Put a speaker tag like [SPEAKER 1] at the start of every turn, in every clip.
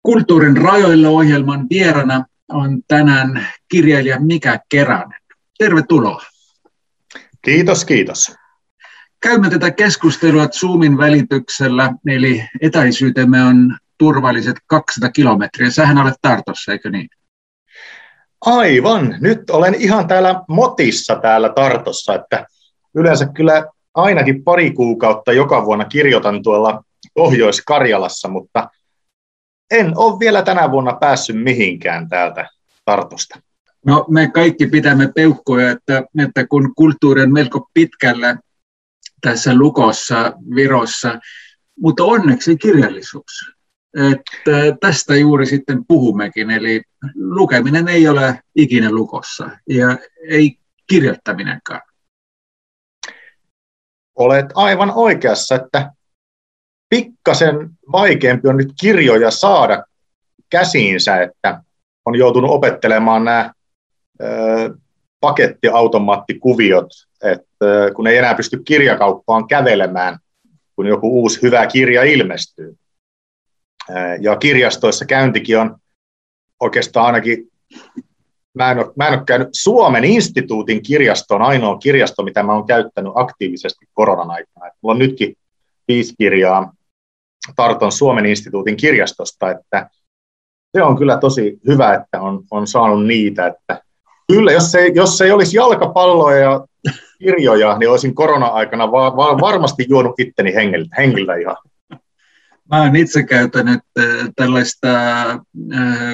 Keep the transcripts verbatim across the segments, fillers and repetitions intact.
[SPEAKER 1] Kulttuurin rajoilla -ohjelman vierana on tänään kirjailija Mika Keränen. Tervetuloa.
[SPEAKER 2] Kiitos, kiitos.
[SPEAKER 1] Käymme tätä keskustelua Zoomin välityksellä, eli etäisyytemme on turvalliset kaksisataa kilometriä. Sähän olet Tartossa, eikö niin?
[SPEAKER 2] Aivan. Nyt olen ihan täällä motissa täällä Tartossa, että yleensä kyllä ainakin pari kuukautta joka vuonna kirjoitan tuolla Pohjois-Karjalassa, mutta en ole vielä tänä vuonna päässyt mihinkään täältä Tartosta.
[SPEAKER 1] No, me kaikki pitämme peukkoja, että, että kun kulttuuri on melko pitkällä tässä lukossa, Virossa, mutta onneksi kirjallisuus. Että tästä juuri sitten puhummekin, eli lukeminen ei ole ikinä lukossa ja ei kirjoittaminenkaan.
[SPEAKER 2] Olet aivan oikeassa, että pikkasen vaikeampi on nyt kirjoja saada käsiinsä, että on joutunut opettelemaan nämä ö, pakettiautomaattikuviot, että kun ei enää pysty kirjakauppaan kävelemään, kun joku uusi hyvä kirja ilmestyy. Ja kirjastoissa käyntikin on oikeastaan ainakin, mä en ole, mä en ole käynyt, Suomen instituutin kirjasto on ainoa kirjasto, mitä mä olen käyttänyt aktiivisesti koronan aikana. Että mulla on nytkin viisi kirjaa Tarton Suomen instituutin kirjastosta, että se on kyllä tosi hyvä, että on, on saanut niitä. Että kyllä, jos ei, jos ei olisi jalkapalloja ja kirjoja, niin olisin korona-aikana va- va- varmasti juonut itteni hengiltä, hengiltä ihan.
[SPEAKER 1] Mä olen itse käytänyt tällaista äh,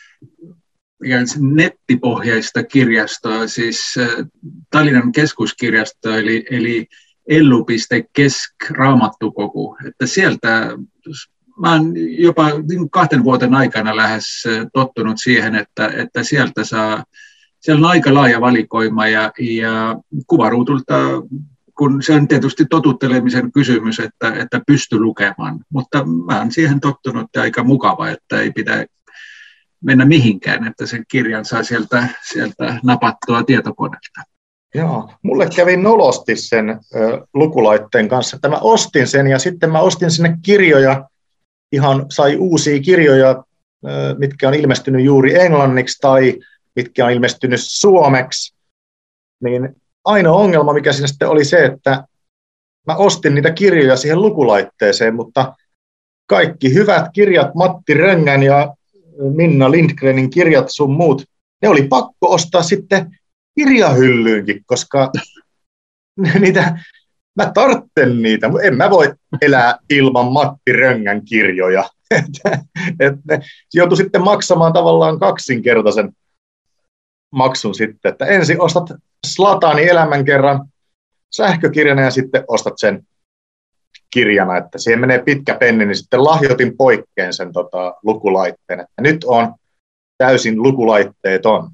[SPEAKER 1] nettipohjaista kirjastoa, siis äh, Tallinnan keskuskirjasto, eli, eli ellu piste kesk raamattukoku. Että sieltä mä olen jopa kahden vuoden aikana lähes tottunut siihen, että, että sieltä saa, siellä on aika laaja valikoima ja, ja kuvaruudulta, kun se on tietysti totuttelemisen kysymys, että, että pysty lukemaan, mutta mä olen siihen tottunut ja aika mukava, että ei pidä mennä mihinkään, että sen kirjan saa sieltä, sieltä napattua tietokoneelta.
[SPEAKER 2] Joo, mulle kävi nolosti sen ö, lukulaitteen kanssa, että mä ostin sen ja sitten mä ostin sinne kirjoja, ihan sai uusia kirjoja, ö, mitkä on ilmestynyt juuri englanniksi tai mitkä on ilmestynyt suomeksi, niin ainoa ongelma, mikä siinä sitten oli se, että mä ostin niitä kirjoja siihen lukulaitteeseen, mutta kaikki hyvät kirjat, Matti Röngän ja Minna Lindgrenin kirjat sun muut, ne oli pakko ostaa sitten kirjahyllyynkin, koska niitä, mä tartten niitä, en mä voi elää ilman Matti Röngän kirjoja. että, että joutui sitten maksamaan tavallaan kaksinkertaisen maksun sitten, että ensin ostat Zlatanin elämänkerran sähkökirjana ja sitten ostat sen kirjana, että siihen menee pitkä penni, niin sitten lahjoitin poikkeen sen tota, lukulaitteen, että nyt on täysin lukulaitteeton.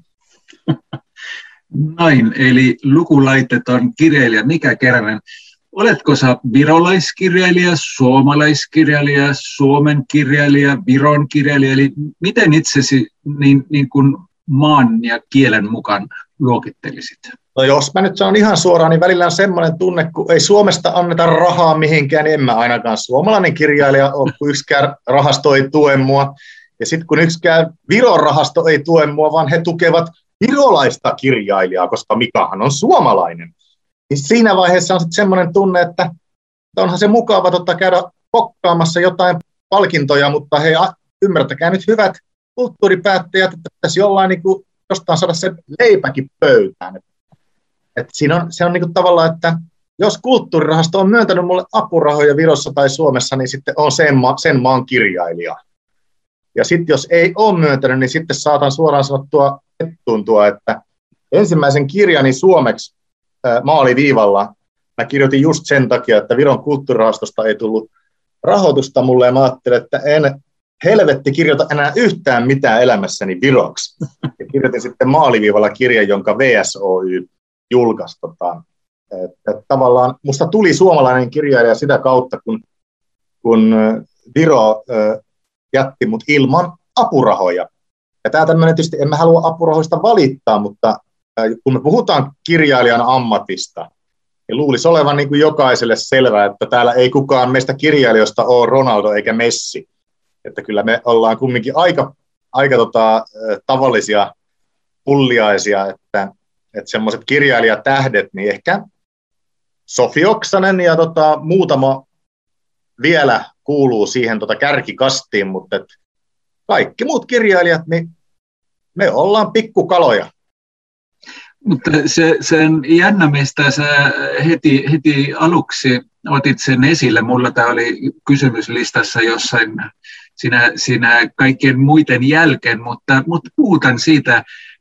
[SPEAKER 1] Näin, eli lukulaitteeton kirjailija Mika Keränen. Oletko sä virolaiskirjailija, suomalaiskirjailija, Suomen kirjailija, Viron kirjailija, eli miten itsesi niin, niin kuin maan ja kielen mukaan luokittelisit?
[SPEAKER 2] No jos mä nyt sanon ihan suoraan, niin välillä on semmoinen tunne, kun ei Suomesta anneta rahaa mihinkään, niin en mä ainakaan suomalainen kirjailija ole, kun yksikään rahasto ei tue mua. Ja sitten kun yksikään Viron rahasto ei tue mua, vaan he tukevat virolaista kirjailijaa, koska Mikahan on suomalainen. Niin siinä vaiheessa on sitten semmoinen tunne, että onhan se mukava totta käydä pokkaamassa jotain palkintoja, mutta hei, ymmärtäkää nyt hyvät kulttuuripäättäjät, että pitäisi jollain niin kuin jostain saada se leipäkin pöytään. Et siinä on, se on niin kuin tavallaan, että jos kulttuurirahasto on myöntänyt mulle apurahoja Virossa tai Suomessa, niin sitten on sen, ma- sen maan kirjailija. Ja sitten jos ei ole myöntänyt, niin sitten saatan suoraan sanottua tuntua, että ensimmäisen kirjani suomeksi ää, maaliviivalla mä kirjoitin just sen takia, että Viron kulttuurirahastosta ei tullut rahoitusta mulle, ja mä ajattelin, että en helvetti kirjoita enää yhtään mitään elämässäni viroksi. Ja kirjoitin sitten maaliviivalla kirjan, jonka V S O Y julkaisi. Tota, että tavallaan musta tuli suomalainen kirjailija sitä kautta, kun, kun Viro äh, jätti mut ilman apurahoja. Ja tämä tämmöinen tietysti, en mä halua apurahoista valittaa, mutta äh, kun me puhutaan kirjailijan ammatista, niin luulisi olevan niin kuin jokaiselle selvää, että täällä ei kukaan meistä kirjailijoista ole Ronaldo eikä Messi. että kyllä me ollaan kumminkin aika, aika tota, tavallisia pulliaisia, että, että semmoiset kirjailijatähdet, niin ehkä Sofi Oksanen ja tota, muutama vielä kuuluu siihen tota kärkikastiin, mutta et kaikki muut kirjailijat, niin me ollaan pikkukaloja.
[SPEAKER 1] Mutta se, sen jännä, mistä sä heti, heti aluksi otit sen esille, mulla tämä oli kysymyslistassa jossain siinä, siinä kaikkien muiden jälkeen, mutta, mutta puhutaan siitä,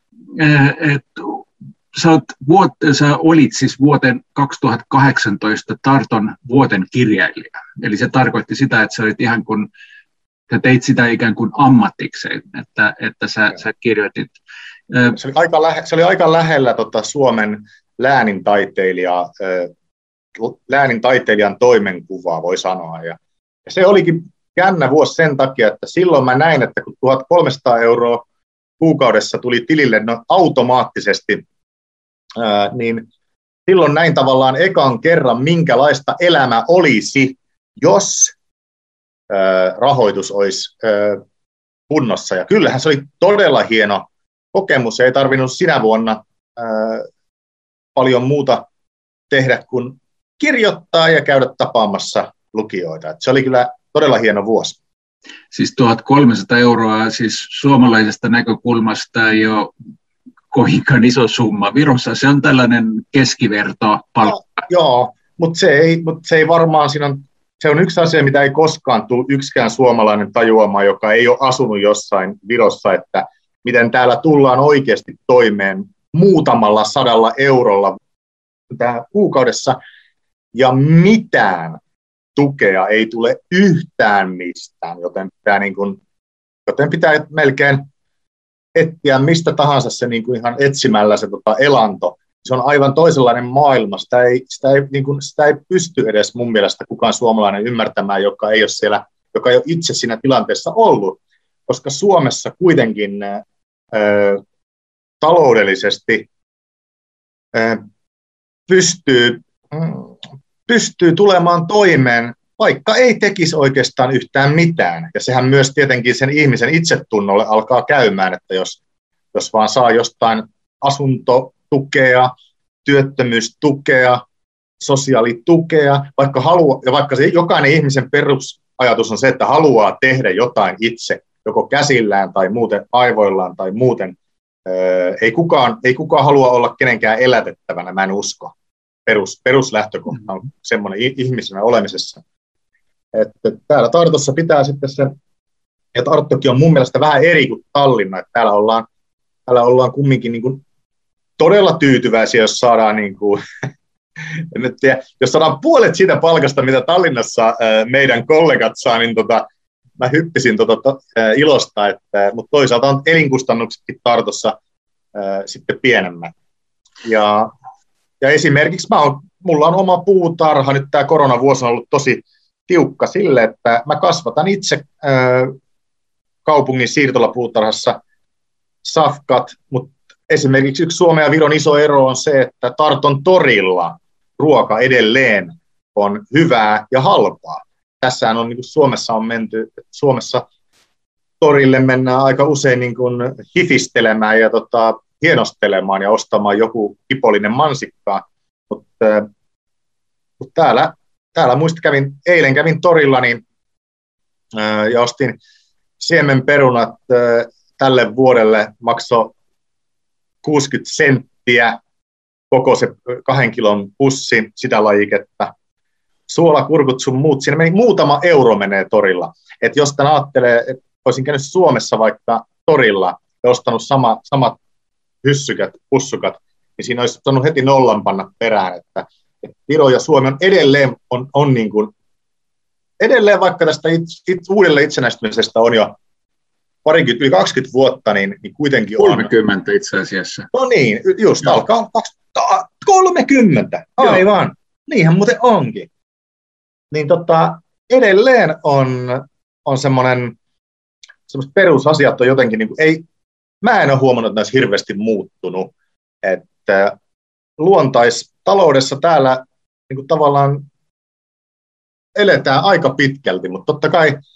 [SPEAKER 1] että sä, oot, sä olit siis vuoden kaksituhattakahdeksantoista Tarton vuoden kirjailija. Eli se tarkoitti sitä, että sä olit ihan kuin, sä teit sitä ikään kuin ammatikseen, että, että sä, sä kirjoitit.
[SPEAKER 2] Se oli aika, lähe, se oli aika lähellä tota Suomen läänintaiteilija, läänintaiteilijan toimenkuvaa, voi sanoa. Ja, ja se olikin jännä vuosi sen takia, että silloin mä näin, että kun tuhatkolmesataa euroa kuukaudessa tuli tilille no, automaattisesti, ää, niin silloin näin tavallaan ekan kerran, minkälaista elämä olisi, jos ää, rahoitus olisi ää, kunnossa. Ja kyllähän se oli todella hieno kokemus. Ei tarvinnut sinä vuonna ää, paljon muuta tehdä kuin kirjoittaa ja käydä tapaamassa lukijoita. Et se oli kyllä todella hieno vuosi.
[SPEAKER 1] Siis tuhatkolmesataa euroa siis suomalaisesta näkökulmasta ei ole kovinkaan iso summa. Virossa se on tällainen keskivertopalkka.
[SPEAKER 2] No, joo, mutta se ei, mut se ei varmaan, siinä on, se on yksi asia, mitä ei koskaan tule yksikään suomalainen tajuamaan, joka ei ole asunut jossain Virossa, että miten täällä tullaan oikeasti toimeen muutamalla sadalla eurolla kuukaudessa, ja mitään tukea ei tule yhtään mistään, joten pitää, niin kuin, joten pitää melkein etsiä mistä tahansa se niin kuin ihan etsimällä se tota, elanto. Se on aivan toisenlainen maailma. Sitä ei, sitä, ei, niin kuin, sitä ei pysty edes mun mielestä kukaan suomalainen ymmärtämään, joka ei ole, siellä, joka ei ole itse siinä tilanteessa ollut, koska Suomessa kuitenkin ö, taloudellisesti ö, pystyy, pystyy tulemaan toimeen, vaikka ei tekisi oikeastaan yhtään mitään. Ja sehän myös tietenkin sen ihmisen itsetunnolle alkaa käymään, että jos, jos vaan saa jostain asuntotukea, työttömyystukea, sosiaalitukea, vaikka haluaa, ja vaikka se jokainen ihmisen perusajatus on se, että haluaa tehdä jotain itse, joko käsillään tai muuten aivoillaan tai muuten, öö, ei, kukaan, ei kukaan halua olla kenenkään elätettävänä, mä en usko. Perus, peruslähtökohta on semmoinen ihmisenä olemisessa. Että täällä Tartossa pitää sitten se, ja Tarttokin on mun mielestä vähän eri kuin Tallinna, että täällä ollaan, täällä ollaan kumminkin niin kuin todella tyytyväisiä, jos saadaan, niin kuin, en tiedä, jos saadaan puolet siitä palkasta, mitä Tallinnassa meidän kollegat saa, niin tota, mä hyppisin tota, to, ilosta, että, mutta toisaalta on elinkustannuksetkin Tartossa ää, sitten pienemmät. Ja, ja esimerkiksi mä oon, mulla on oma puutarha, nyt tämä koronavuosi on ollut tosi tiukka sille, että mä kasvatan itse ää, kaupungin siirtolapuutarhassa safkat, mutta esimerkiksi yksi Suomen ja Viron iso ero on se, että Tarton torilla ruoka edelleen on hyvää ja halpaa. Tässähän on, niin kuin Suomessa on menty, Suomessa torille mennään aika usein niin kuin hifistelemään ja tota, hienostelemaan ja ostamaan joku kipollinen mansikkaa, mutta mut täällä, täällä muista kävin, eilen kävin torilla niin, ää, ja ostin siemenperunat ää, tälle vuodelle, maksoi kuusikymmentä senttiä koko se kahden kilon pussi, sitä lajiketta. Suolakurkut sun muut, siinä meni muutama euro menee torilla. Et jos tämän ajattelee, että olisin käynyt Suomessa vaikka torilla ja ostanut sama, samat hyssykät, pussukat, niin siinä olisi saanut heti nollan panna perään, että, että Viro ja Suomi on edelleen, on, on niin kuin, edelleen vaikka tästä it, it, uudelle itsenäistymisestä on jo parikymmentä, yli kaksikymmentä vuotta, niin, niin kuitenkin on.
[SPEAKER 1] kolmekymmentä itse asiassa.
[SPEAKER 2] No niin, just Joo. alkaa kolmekymmentä, aivan. Joo. Niinhän muuten onkin. Niin tota, edelleen on, on semmoinen, semmoiset perusasiat on jotenkin, niin kuin, ei, mä en ole huomannut, että ne olisi hirveästi muuttunut. Että luontaistaloudessa täällä niin kuin tavallaan eletään aika pitkälti, mutta totta kai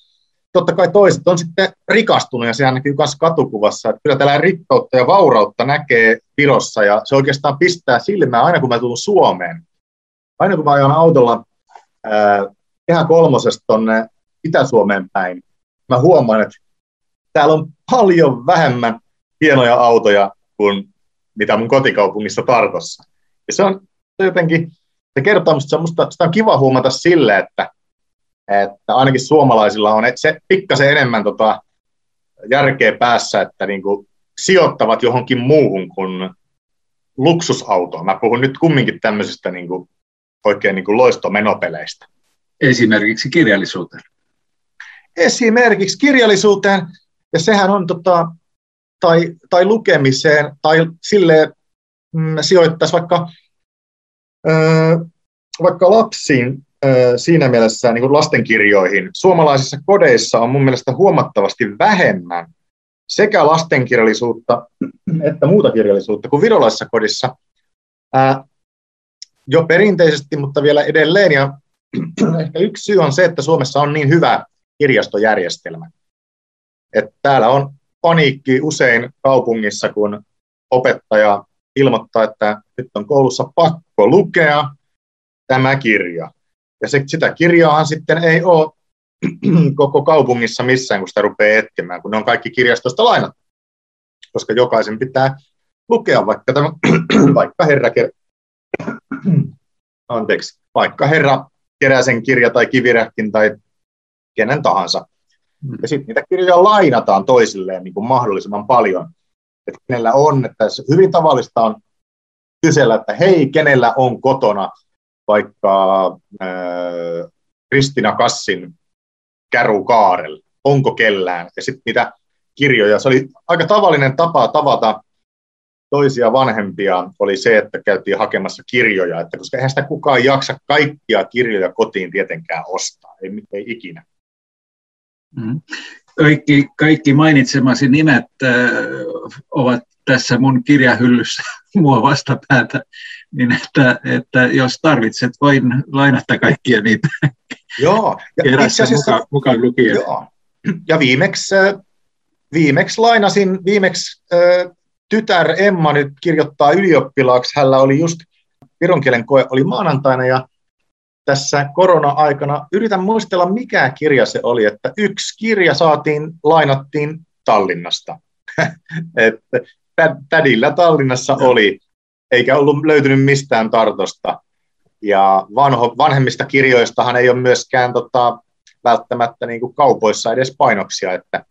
[SPEAKER 2] totta kai toiset on sitten rikastunut, ja sehän näkyy myös katukuvassa, että kyllä täällä rikkautta ja vaurautta näkee Virossa, ja se oikeastaan pistää silmään aina, kun mä tulen Suomeen. Aina kun mä ajan autolla ää, Kehä kolmosesta tuonne Itä-Suomeen päin, mä huomaan, että täällä on paljon vähemmän hienoja autoja kuin mitä mun kotikaupungissa Tartossa. Ja se on se jotenkin, se kertoo musta, musta, sitä on kiva huomata sille, että, että ainakin suomalaisilla on se pikkasen enemmän tota järkeä päässä, että niinku sijoittavat johonkin muuhun kuin luksusautoon. Mä puhun nyt kumminkin tämmöisistä niinku, oikein niinku loistomenopeleistä.
[SPEAKER 1] Esimerkiksi kirjallisuuteen.
[SPEAKER 2] Esimerkiksi kirjallisuuteen, ja sehän on tota, tai, tai lukemiseen, tai silleen mm, sijoittaisi vaikka, äh, vaikka lapsiin äh, siinä mielessä niin kuin lastenkirjoihin. Suomalaisissa kodeissa on mun mielestä huomattavasti vähemmän sekä lastenkirjallisuutta että muuta kirjallisuutta kuin virolaisessa kodissa. Äh, jo perinteisesti, mutta vielä edelleen, ja ehkä yksi syy on se, että Suomessa on niin hyvä kirjastojärjestelmä. Että täällä on paniikki usein kaupungissa, kun opettaja ilmoittaa, että nyt on koulussa pakko lukea tämä kirja. Ja se, sitä kirjaahan sitten ei ole koko kaupungissa missään, kun sitä rupeaa etsimään, kun ne on kaikki kirjastosta lainattu. Koska jokaisen pitää lukea vaikka, tämä, vaikka herra, anteeksi, vaikka herra Keräsen kirja tai Kivirähkin tai kenen tahansa. Ja sitten niitä kirjoja lainataan toisilleen niin kuin mahdollisimman paljon. Että kenellä on, että hyvin tavallista on kysellä, että hei, kenellä on kotona vaikka äh, Kristina Kassin Käru Kaarel, onko kellään? Ja sitten niitä kirjoja, se oli aika tavallinen tapa tavata toisia vanhempia, oli se, että käytiin hakemassa kirjoja, että koska eihän sitä kukaan jaksa kaikkia kirjoja kotiin tietenkään ostaa, ei, ei ikinä.
[SPEAKER 1] Mm. Kaikki, kaikki mainitsemasi nimet äh, ovat tässä mun kirjahyllyssä mua vastapäätä, niin että, että jos tarvitset, voin lainata kaikkia niitä.
[SPEAKER 2] Joo,
[SPEAKER 1] ja itse asiassa mukaan, mukaan lukien.
[SPEAKER 2] Joo. Ja viimeksi, viimeksi lainasin, viimeksi äh, tytär Emma nyt kirjoittaa ylioppilaaksi, hänellä oli just viron kielen koe, oli maanantaina, ja tässä korona-aikana yritän muistella, mikä kirja se oli, että yksi kirja saatiin, lainattiin Tallinnasta. Että tädillä Tallinnassa oli, eikä ollut löytynyt mistään Tartosta. Ja vanho, vanhemmista kirjoistahan ei ole myöskään tota, välttämättä niin kuin kaupoissa edes painoksia. Että,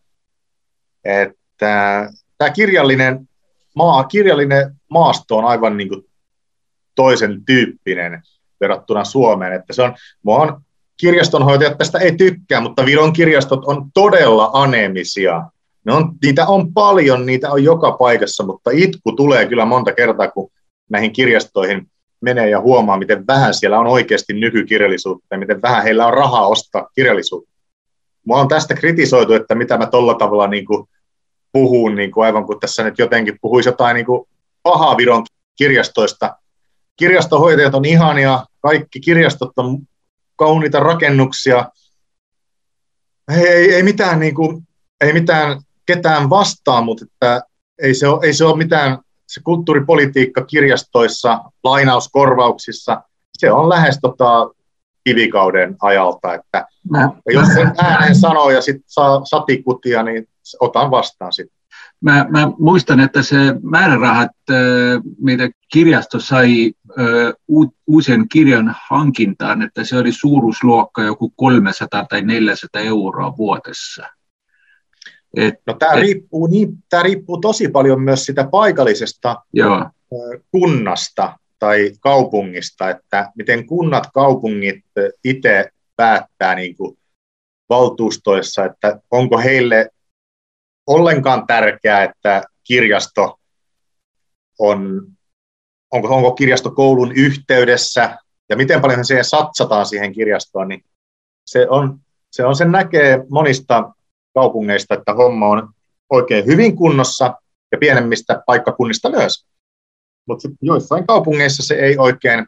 [SPEAKER 2] että tämä kirjallinen, maa, kirjallinen maasto on aivan niin kuin toisen tyyppinen verrattuna Suomeen, että se on, on kirjastonhoitajat tästä ei tykkää, mutta Viron kirjastot on todella aneemisia. Ne on, niitä on paljon, niitä on joka paikassa, mutta itku tulee kyllä monta kertaa, kun näihin kirjastoihin menee ja huomaa, miten vähän siellä on oikeasti nykykirjallisuutta ja miten vähän heillä on rahaa ostaa kirjallisuutta. Mua on tästä kritisoitu, että mitä mä tolla tavalla niin kuin puhun, niin kuin aivan kuin tässä nyt jotenkin puhuisi jotain niin kuin pahaa Viron kirjastoista. Kirjastohoitajat on ihania, kaikki kirjastot on kauniita rakennuksia. Ei, ei, mitään, niin kuin, ei mitään ketään vastaan, mutta että ei, se ole, ei se ole mitään, se kulttuuripolitiikka kirjastoissa, lainauskorvauksissa, se on lähes tota, kivikauden ajalta, että mä, jos sen ääneen sanoo ja sitten saa satikutia, niin otan vastaan sitten.
[SPEAKER 1] Mä, mä muistan, että se määrärahat, mitä kirjasto sai uusien kirjan hankintaan, että se oli suuruusluokka joku kolmesataa tai neljäsataa euroa vuodessa.
[SPEAKER 2] Et, no, tämä, et, riippuu, niin, tämä riippuu tosi paljon myös sitä paikallisesta joo. kunnasta tai kaupungista, että miten kunnat, kaupungit itse päättää niin kuin valtuustoissa, että onko heille ollenkaan tärkeää, että kirjasto on, onko, onko kirjasto koulun yhteydessä ja miten paljon siihen satsataan siihen kirjastoon, niin se on, se on sen näkee monista kaupungeista, että homma on oikein hyvin kunnossa ja pienemmistä paikkakunnista myös. Mutta joissain kaupungeissa se ei oikein,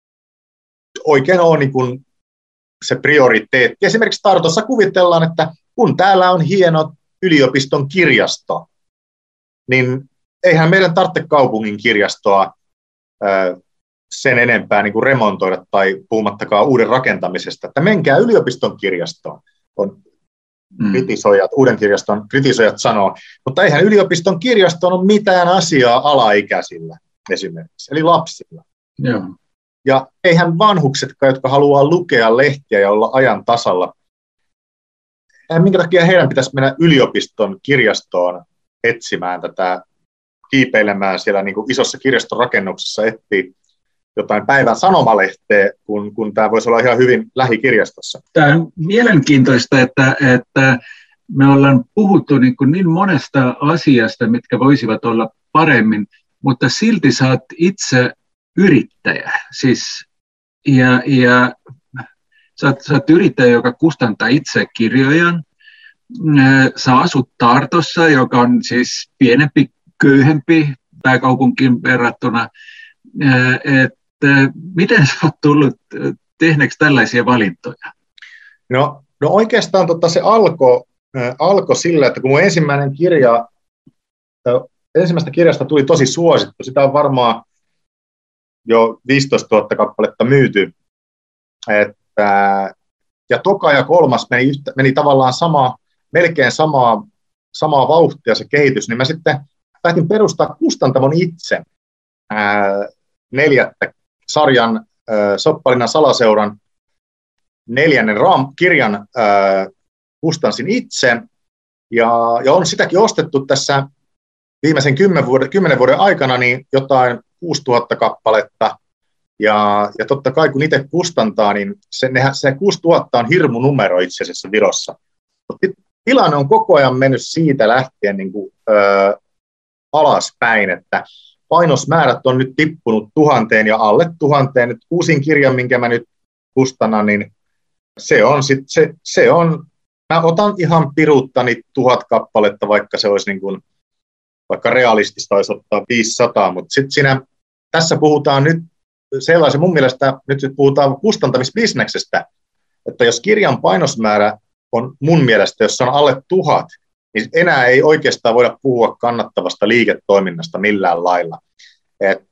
[SPEAKER 2] oikein ole niin kuin se prioriteetti. Esimerkiksi Tartossa kuvitellaan, että kun täällä on hieno yliopiston kirjasto, niin eihän meidän tarvitse kaupungin kirjastoa sen enempää niin kuin remontoida tai puhumattakaan uuden rakentamisesta, että menkää yliopiston kirjastoon, on mm. kritisoijat, uuden kirjaston kritisoijat sanoo, mutta eihän yliopiston kirjastoon ole mitään asiaa alaikäisillä esimerkiksi, eli lapsilla.
[SPEAKER 1] Joo.
[SPEAKER 2] Ja eihän vanhuksetkaan, jotka haluaa lukea lehtiä ja olla ajan tasalla, minkä takia heidän pitäisi mennä yliopiston kirjastoon etsimään tätä, kiipeilemään siellä niin kuin isossa kirjastorakennuksessa, etsiä jotain päivän sanomalehteä, kun, kun tämä voisi olla ihan hyvin lähikirjastossa.
[SPEAKER 1] Tämä on mielenkiintoista, että, että me ollaan puhuttu niin, kuin niin monesta asiasta, mitkä voisivat olla paremmin, mutta silti sä oot itse yrittäjä. Siis, ja, ja sä oot, sä oot yrittäjä, joka kustantaa itse kirjojan. Sä asut Tartossa, joka on siis pienempi, köyhempi pääkaupunkiin verrattuna. Että miten sä oot tullut tehneeksi tällaisia valintoja?
[SPEAKER 2] No, no oikeastaan tota se alkoi äh, alko sillä, että kun mun ensimmäinen kirja, äh, ensimmäistä kirjasta tuli tosi suosittu, sitä on varmaan jo viisitoistatuhatta kappaletta myyty, että, ja toka ja kolmas meni, yhtä, meni tavallaan sama, melkein samaa, samaa vauhtia se kehitys, niin mä sitten päätin perustaa kustantamon itse ää, neljättä sarjan ää, Soppalinan salaseuran neljännen raam, kirjan ää, kustansin itse, ja, ja on sitäkin ostettu tässä viimeisen kymmenen vuoden, kymmenen vuoden aikana niin jotain kuusituhatta kappaletta, ja, ja totta kai kun itse kustantaa, niin se, nehän, se kuusituhatta on hirmu numero itse asiassa Virossa. Mutta tilanne on koko ajan mennyt siitä lähtien niin kuin, ö, alaspäin, että painosmäärät on nyt tippunut tuhanteen ja alle tuhanteen. Nyt uusin kirja, minkä mä nyt kustannan, niin se on, sit, se, se on mä otan ihan piruuttani tuhat kappaletta, vaikka se olisi niin kuin, vaikka realistista olisi ottaa viisisataa, mutta sitten siinä, tässä puhutaan nyt sellaisen, mun mielestä nyt puhutaan kustantamisbisneksestä, että jos kirjan painosmäärä on mun mielestä, jos se on alle tuhat, niin enää ei oikeastaan voida puhua kannattavasta liiketoiminnasta millään lailla. Et,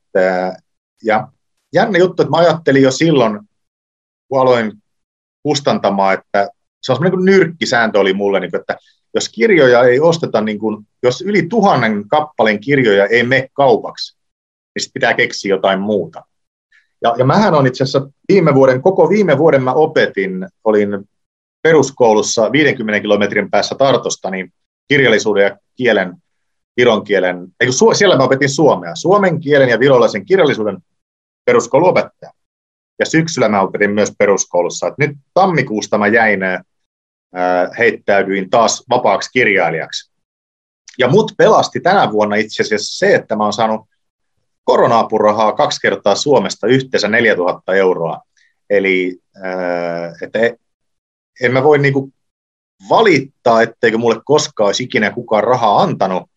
[SPEAKER 2] ja jännä juttu, että mä ajattelin jo silloin, kun aloin kustantamaan, että se on semmoinen nyrkkisääntö oli mulle, että jos kirjoja ei osteta, niin kuin, jos yli tuhannen kappaleen kirjoja ei mene kaupaksi, niin sitten pitää keksiä jotain muuta. Ja, ja mähän on itse asiassa viime vuoden, koko viime vuoden mä opetin, olin peruskoulussa viidenkymmenen kilometrin päässä Tartosta, niin kirjallisuuden ja kielen, viron kielen, eikö, siellä mä opetin suomea, suomen kielen ja virolaisen kirjallisuuden peruskouluopettaja. Ja syksyllä mä opetin myös peruskoulussa. Et nyt tammikuusta mä jäin, ää, heittäydyin taas vapaaksi kirjailijaksi. Ja mut pelasti tänä vuonna itse asiassa se, että mä oon saanut korona-apurahaa kaksi kertaa Suomesta yhteensä neljätuhatta euroa. Eli ää, että en mä voi niinku valittaa, etteikö mulle koskaan olisi ikinä kukaan rahaa antanut.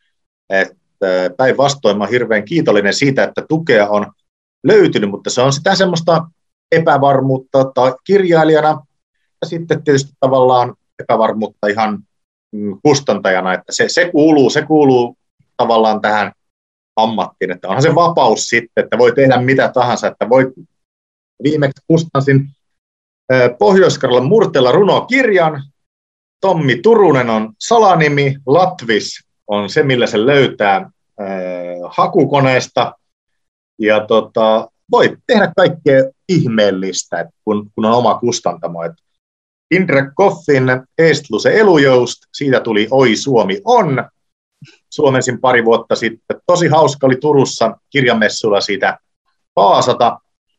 [SPEAKER 2] Päinvastoin mä oon hirveän kiitollinen siitä, että tukea on löytynyt, mutta se on sitä semmoista epävarmuutta tai kirjailijana ja sitten tietysti tavallaan epävarmuutta ihan kustantajana, että se, se, kuuluu, se kuuluu tavallaan tähän ammattiin, että onhan se vapaus sitten, että voi tehdä mitä tahansa, että voi viimeksi kustansin Pohjois-Karjalan Murteella runokirjan, Tommi Turunen on salanimi, Latvis on se, millä se löytää äh, hakukoneesta, ja tota, voi tehdä kaikkea ihmeellistä, kun, kun on oma kustantamo. Et Indrek Koffin Eestluse Elujoust, siitä tuli Oi Suomi on, suomensin pari vuotta sitten. Tosi hauska oli Turussa kirjamessuilla siitä paasata,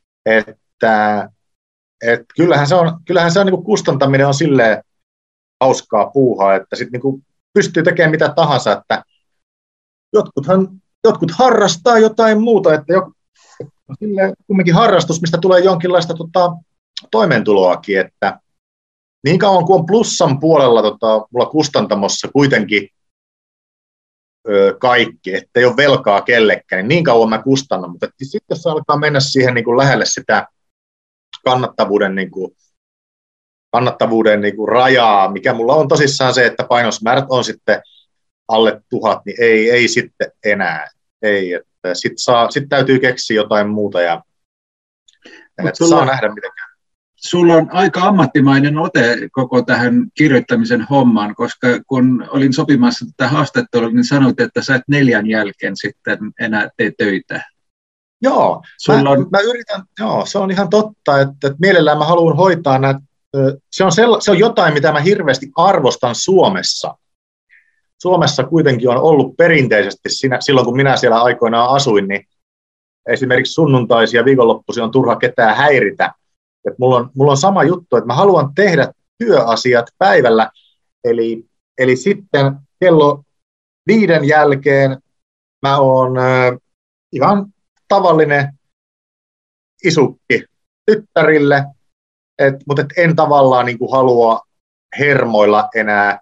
[SPEAKER 2] että et kyllähän se on, kyllähän se on niin kuin kustantaminen on silleen hauskaa puuhaa, että sit niin kuin pystyy tekemään mitä tahansa, että jotkuthan, jotkut harrastaa jotain muuta, että joku, silleen kumminkin harrastus, mistä tulee jonkinlaista tota, toimeentuloakin, että niin kauan kuin on plussan puolella tota, mulla kustantamossa kuitenkin ö, kaikki, että ei ole velkaa kellekään, niin niin kauan mä kustannan, mutta sitten jos alkaa mennä siihen niin kuin lähelle sitä kannattavuuden niin kuin kannattavuuden niin kuin rajaa, mikä mulla on tosissaan se, että painosmäärät on sitten alle tuhat, niin ei, ei sitten enää. Ei, että sit, saa, sit täytyy keksiä jotain muuta ja että sulla, saa nähdä mitenkään.
[SPEAKER 1] Sulla on aika ammattimainen ote koko tähän kirjoittamisen hommaan, koska kun olin sopimassa tätä haastattelua, niin sanoit, että sä et neljän jälkeen sitten enää tee töitä.
[SPEAKER 2] Joo, mä, on... mä yritän, joo, se on ihan totta, että, että mielellään mä haluan hoitaa näitä, se on, sella, se on jotain, mitä mä hirveästi arvostan Suomessa. Suomessa kuitenkin on ollut perinteisesti, siinä, silloin kun minä siellä aikoinaan asuin, niin esimerkiksi sunnuntaisia ja viikonloppuisia on turha ketään häiritä. Et mulla, on, mulla on sama juttu, että mä haluan tehdä työasiat päivällä, eli, eli sitten kello viiden jälkeen mä oon äh, ihan tavallinen isukki tyttärille, et, mutta et en tavallaan niin kuin halua hermoilla enää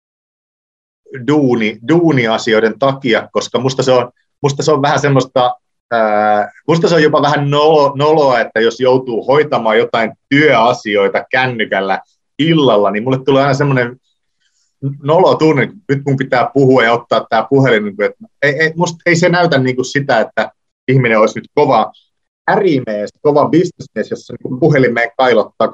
[SPEAKER 2] duuni, duuniasioiden takia, koska musta se on, musta se on vähän semmoista, ää, musta se on jopa vähän nolo, noloa, että jos joutuu hoitamaan jotain työasioita kännykällä illalla, niin mulle tulee aina semmoinen nolo tunne, että nyt mun pitää puhua ja ottaa tämä puhelin, että ei, ei, musta ei se näytä niin kuin sitä, että ihminen olisi nyt kova ärimies, kova bisnesmies, jossa niin puhelimeen kailottaa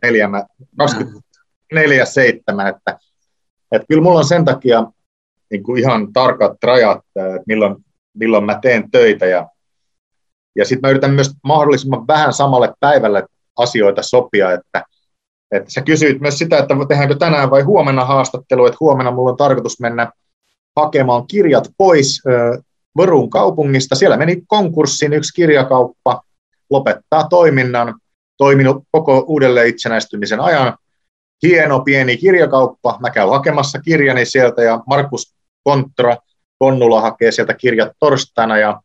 [SPEAKER 2] kaksikymmentäneljä seitsemän, että, että kyllä mulla on sen takia niin kuin ihan tarkat rajat, että milloin, milloin mä teen töitä, ja, ja sitten mä yritän myös mahdollisimman vähän samalle päivälle asioita sopia, että, että sä kysyit myös sitä, että tehdäänkö tänään vai huomenna haastattelu, että huomenna mulla on tarkoitus mennä hakemaan kirjat pois Vörun kaupungista. Siellä meni konkurssiin yksi kirjakauppa, lopettaa toiminnan, toiminut koko uudelleen itsenäistymisen ajan. Hieno pieni kirjakauppa. Mä käyn hakemassa kirjani sieltä ja Markus Kontra Konnula hakee sieltä kirjat torstaina. Ja,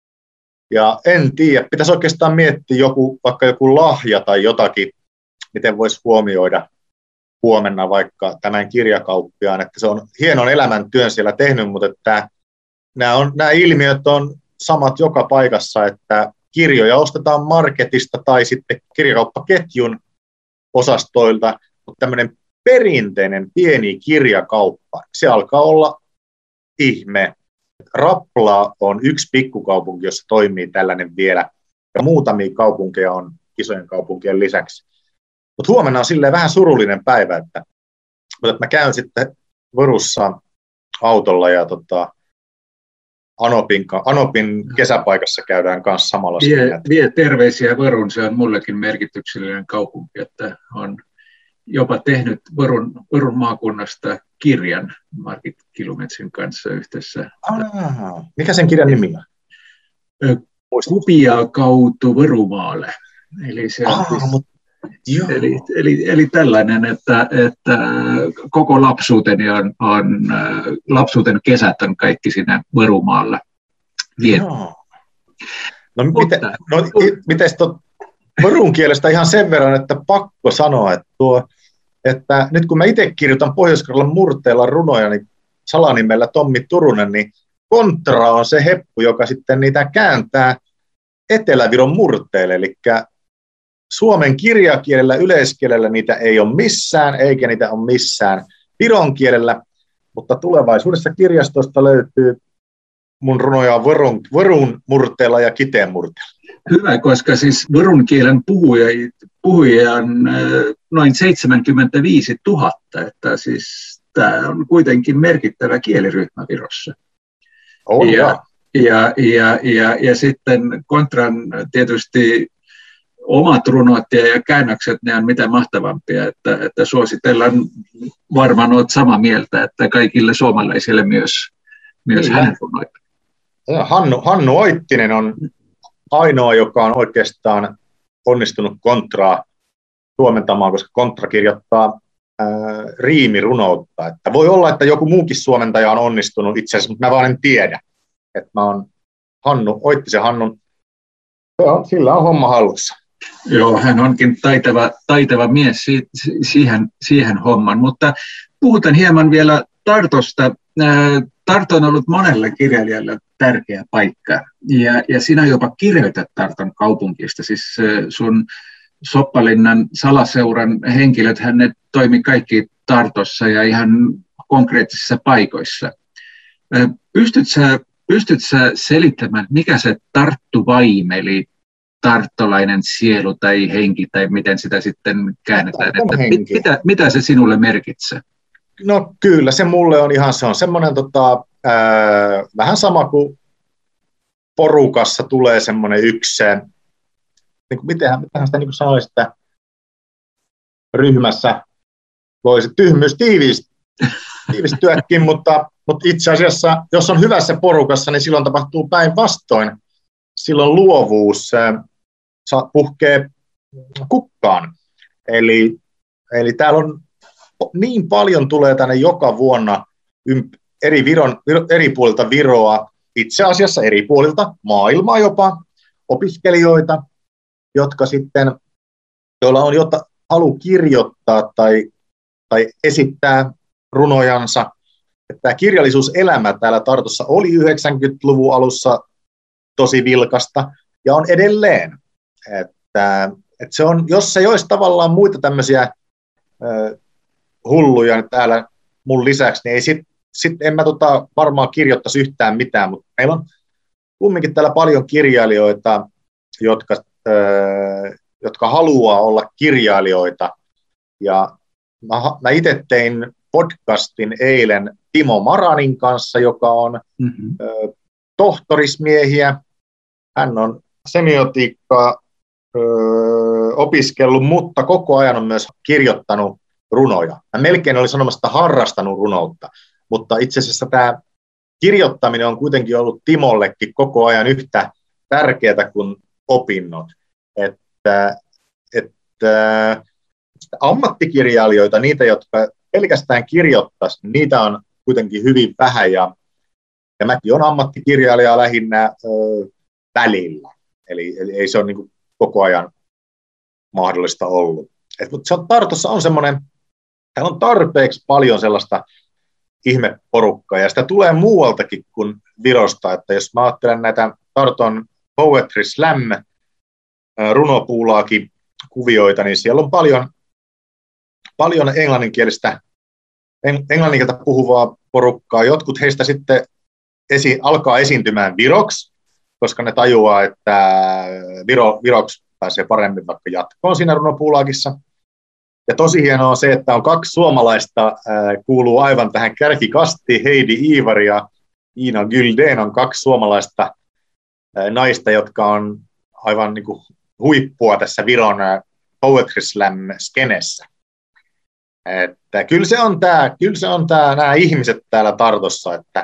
[SPEAKER 2] ja en tiedä, pitäisi oikeastaan miettiä joku, vaikka joku lahja tai jotakin, miten voisi huomioida huomenna vaikka tämän kirjakauppiaan. Että se on hienon elämäntyön siellä tehnyt, mutta että Nämä, on, nämä ilmiöt on samat joka paikassa, että kirjoja ostetaan marketista tai sitten kirjakauppaketjun osastoilta, mutta tämmöinen perinteinen pieni kirjakauppa, se alkaa olla ihme. Rapla on yksi pikkukaupunki, jossa toimii tällainen vielä, ja muutamia kaupunkeja on isojen kaupunkien lisäksi. Mutta huomenna on silleen vähän surullinen päivä, että, että mä käyn sitten Vörussa autolla ja tota, Anopin, Anopin kesäpaikassa käydään kanssa samalla.
[SPEAKER 1] Vie, vie terveisiä Vörun, se on mullekin merkityksellinen kaupunki, että on jopa tehnyt Vörun, Vörun maakunnasta kirjan Margit Kilumetsin kanssa yhdessä.
[SPEAKER 2] Ah, mikä sen kirjan nimi on?
[SPEAKER 1] Kupia kautu Vörumaalle. Eli, se
[SPEAKER 2] ah,
[SPEAKER 1] on,
[SPEAKER 2] mut,
[SPEAKER 1] eli, eli, eli tällainen, että, että koko lapsuuteni on, on, lapsuuten kesät on kaikki siinä Vörumaalla vietetty.
[SPEAKER 2] No, miten, no miten Vörun kielestä ihan sen verran, että pakko sanoa, että, tuo, että nyt kun mä itse kirjoitan Pohjois-Karjalan murteella runoja, niin salanimellä Tommi Turunen, niin Kontra on se heppu, joka sitten niitä kääntää Etelä-Viron murteelle, eli suomen kirjakielellä, yleiskielellä niitä ei ole missään, eikä niitä ole missään viron kielellä, mutta tulevaisuudessa kirjastosta löytyy mun runoja Vörun, Vörun murteella ja Kiteen murteella.
[SPEAKER 1] Hyvä, koska siis vörun kielen puhuja, puhujia on noin seitsemänkymmentäviisituhatta, että siis tämä on kuitenkin merkittävä kieliryhmä Virossa.
[SPEAKER 2] On,
[SPEAKER 1] ja, ja, ja, ja, ja sitten Kontran tietysti omat runot ja, ja käännökset, ne on mitä mahtavampia, että, että suositellaan, varmaan olet samaa mieltä, että kaikille suomalaisille myös, myös niin, hänen runoita.
[SPEAKER 2] Hannu, Hannu Oittinen on ainoa, joka on oikeastaan onnistunut Kontraa suomentamaan, koska Kontra kirjoittaa ää, riimirunoutta. Että voi olla, että joku muukin suomentaja on onnistunut itse asiassa, mutta mä vaan en tiedä. Että mä oon Hannu, Oittisen Hannun, sillä on homma hallussa.
[SPEAKER 1] Joo, hän onkin taitava, taitava mies siihen, siihen homman, mutta puhutaan hieman vielä Tartosta. Tartu on ollut monelle kirjailijalle tärkeä paikka, ja, ja sinä jopa kirjoitat Tarton kaupunkista, siis sun Soppalinnan salaseuran henkilöt, ne toimi kaikki Tartossa ja ihan konkreettisissa paikoissa. Pystyt sä, pystyt sä selittämään, mikä se Tarttuvaim, eli tarttolainen sielu tai henki, tai miten sitä sitten käännetään, että mit, mitä, mitä se sinulle merkitsee?
[SPEAKER 2] No kyllä, se mulle on ihan, se on semmoinen tota, ää, vähän sama kuin porukassa tulee semmoinen yksi, niin kuin mitenhän, mitenhän sitä niin kuin sanoisi, että ryhmässä voisi tyhmyys tiivist, tiivistyäkin, mutta, mutta itse asiassa, jos on hyvässä porukassa, niin silloin tapahtuu päinvastoin. Silloin luovuus puhkee kukkaan. Eli, eli täällä on niin paljon tulee tänne joka vuonna eri, Viron, eri puolilta Viroa, itse asiassa eri puolilta maailmaa jopa, opiskelijoita, jotka sitten, joilla on jota, halu kirjoittaa tai, tai esittää runojansa. Tämä kirjallisuuselämä täällä Tartussa oli yhdeksänkymmentäluvun alussa tosi vilkasta ja on edelleen. Että, että se on, jos ei olisi tavallaan muita tämmöisiä äh, hulluja täällä mun lisäksi, niin ei sit, sit en mä tota varmaan kirjoittaisi yhtään mitään, mutta meillä on kumminkin täällä paljon kirjailijoita, jotka, äh, jotka haluaa olla kirjailijoita. Ja mä, mä itse tein podcastin eilen Timo Maranin kanssa, joka on mm-hmm. ö, tohtorismiehiä. Hän on semiotiikkaa ö, opiskellut, mutta koko ajan on myös kirjoittanut runoja. Mä melkein olin sanomassa, että harrastanut runoutta, mutta itse asiassa tämä kirjoittaminen on kuitenkin ollut Timollekin koko ajan yhtä tärkeää kuin opinnot. Että, että ammattikirjailijoita, niitä, jotka pelkästään kirjoittaisi, niitä on kuitenkin hyvin vähän, ja, ja mäkin olen ammattikirjailija lähinnä ö, välillä, eli, eli ei se ole niin kuin koko ajan mahdollista ollut. Et, mutta se on, Tartussa on semmoinen, täällä on tarpeeksi paljon sellaista ihmeporukkaa, ja sitä tulee muualtakin kuin Virosta, että jos mä ajattelen näitä Tarton Poetry Slam runopuulaakin kuvioita, niin siellä on paljon paljon englanninkielistä, englanninkieltä puhuvaa porukkaa. Jotkut heistä sitten esi, alkaa esiintymään viroksi, koska ne tajuaa, että viro, viroksi pääsee paremmin vaikka jatkoon siinä runopuulaakissa. Ja tosi hienoa on se, että on kaksi suomalaista, ää, kuuluu aivan tähän kärkikastiin, Heidi Iivari ja Iina Gyldén on kaksi suomalaista ää, naista, jotka on aivan niin kuin huippua tässä Viron ää, Poetry Slam-skenessä. Että kyllä se on tämä, kyllä se on tämä, nämä ihmiset täällä Tartossa, että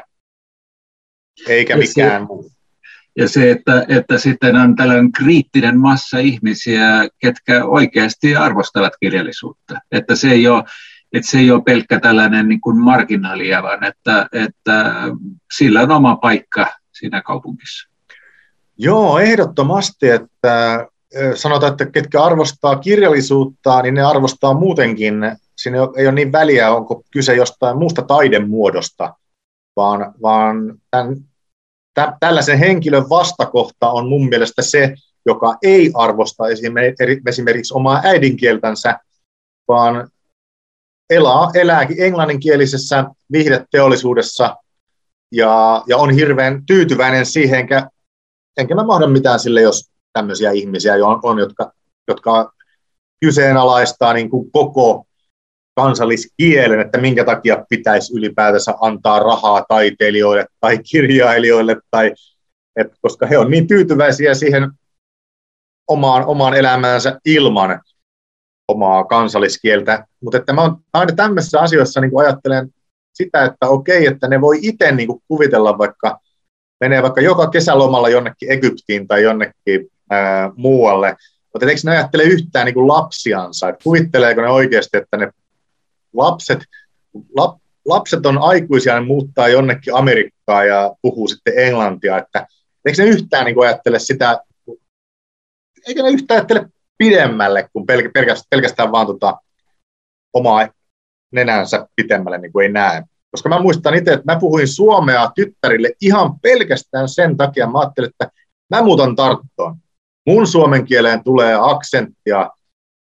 [SPEAKER 2] eikä mikään muu.
[SPEAKER 1] Ja se, että, että sitten on tällainen kriittinen massa ihmisiä, ketkä oikeasti arvostavat kirjallisuutta. Että se ei ole, että se ei ole pelkkä tällainen niin kuin marginaalia, vaan että, että sillä on oma paikka siinä kaupungissa.
[SPEAKER 2] Joo, ehdottomasti, että sanotaan, että ketkä arvostaa kirjallisuutta, niin ne arvostaa muutenkin. Siinä ei ole niin väliä, onko kyse jostain muusta taidemuodosta, vaan, vaan tämän, tä, tällaisen henkilön vastakohta on mun mielestä se, joka ei arvosta esimerkiksi omaa äidinkieltänsä, vaan elää, elääkin englanninkielisessä viihdeteollisuudessa ja, ja on hirveän tyytyväinen siihen, enkä, enkä mä mahda mitään sille, jos tämmöisiä ihmisiä on, on jotka, jotka kyseenalaistaa niin kuin koko kansalliskielen, että minkä takia pitäisi ylipäätänsä antaa rahaa taiteilijoille tai kirjailijoille, tai, et, koska he on niin tyytyväisiä siihen omaan, omaan elämäänsä ilman omaa kansalliskieltä. Mutta että mä oon aina tämmöisissä asioissa niin ajattelen sitä, että okei, että ne voi itse niin kuin kuvitella vaikka, menee vaikka joka kesälomalla jonnekin Egyptiin tai jonnekin ää, muualle, mutta eikö ne ajattele yhtään niin kuin lapsiansa, että kuvitteleeko ne oikeasti, että ne lapset, lap, lapset on aikuisia, ne muuttaa jonnekin Amerikkaan ja puhuu sitten englantia, että eikö ne yhtään niin kuin ajattele sitä, eikä ne yhtään ajattele pidemmälle, kun pelk- pelkästään, pelkästään vaan tota, omaa nenänsä pitemmälle niin kuin ei näe. Koska mä muistan itse, että mä puhuin suomea tyttärille ihan pelkästään sen takia, mä ajattelin, että mä muutan Tarttoon. Mun suomen kieleen tulee aksenttia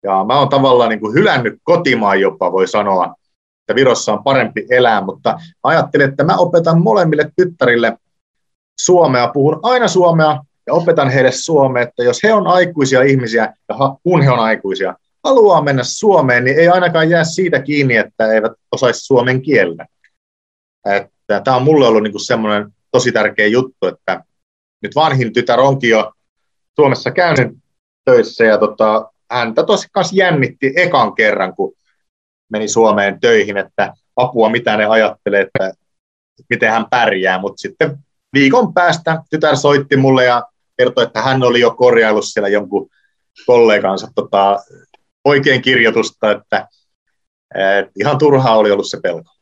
[SPEAKER 2] Ja mä oon tavallaan niin kuin hylännyt kotimaan jopa, voi sanoa, että Virossa on parempi elää, mutta ajattelin, että mä opetan molemmille tyttärille suomea, puhun aina suomea ja opetan heille suomea, että jos he on aikuisia ihmisiä ja kun he on aikuisia, haluaa mennä Suomeen, niin ei ainakaan jää siitä kiinni, että eivät osaisi suomen kieltä. Tämä on mulle ollut niin kuin semmoinen tosi tärkeä juttu, että nyt vanhin tytär onkin jo Suomessa käynyt töissä ja tota, häntä tosi kanssa jännitti ekan kerran, kun meni Suomeen töihin, että apua mitä ne ajattelee, että miten hän pärjää, mutta sitten viikon päästä tytär soitti mulle ja kertoi, että hän oli jo korjaillut siellä jonkun kollegansa tota, oikein kirjoitusta, että et, ihan turhaa oli ollut se pelko.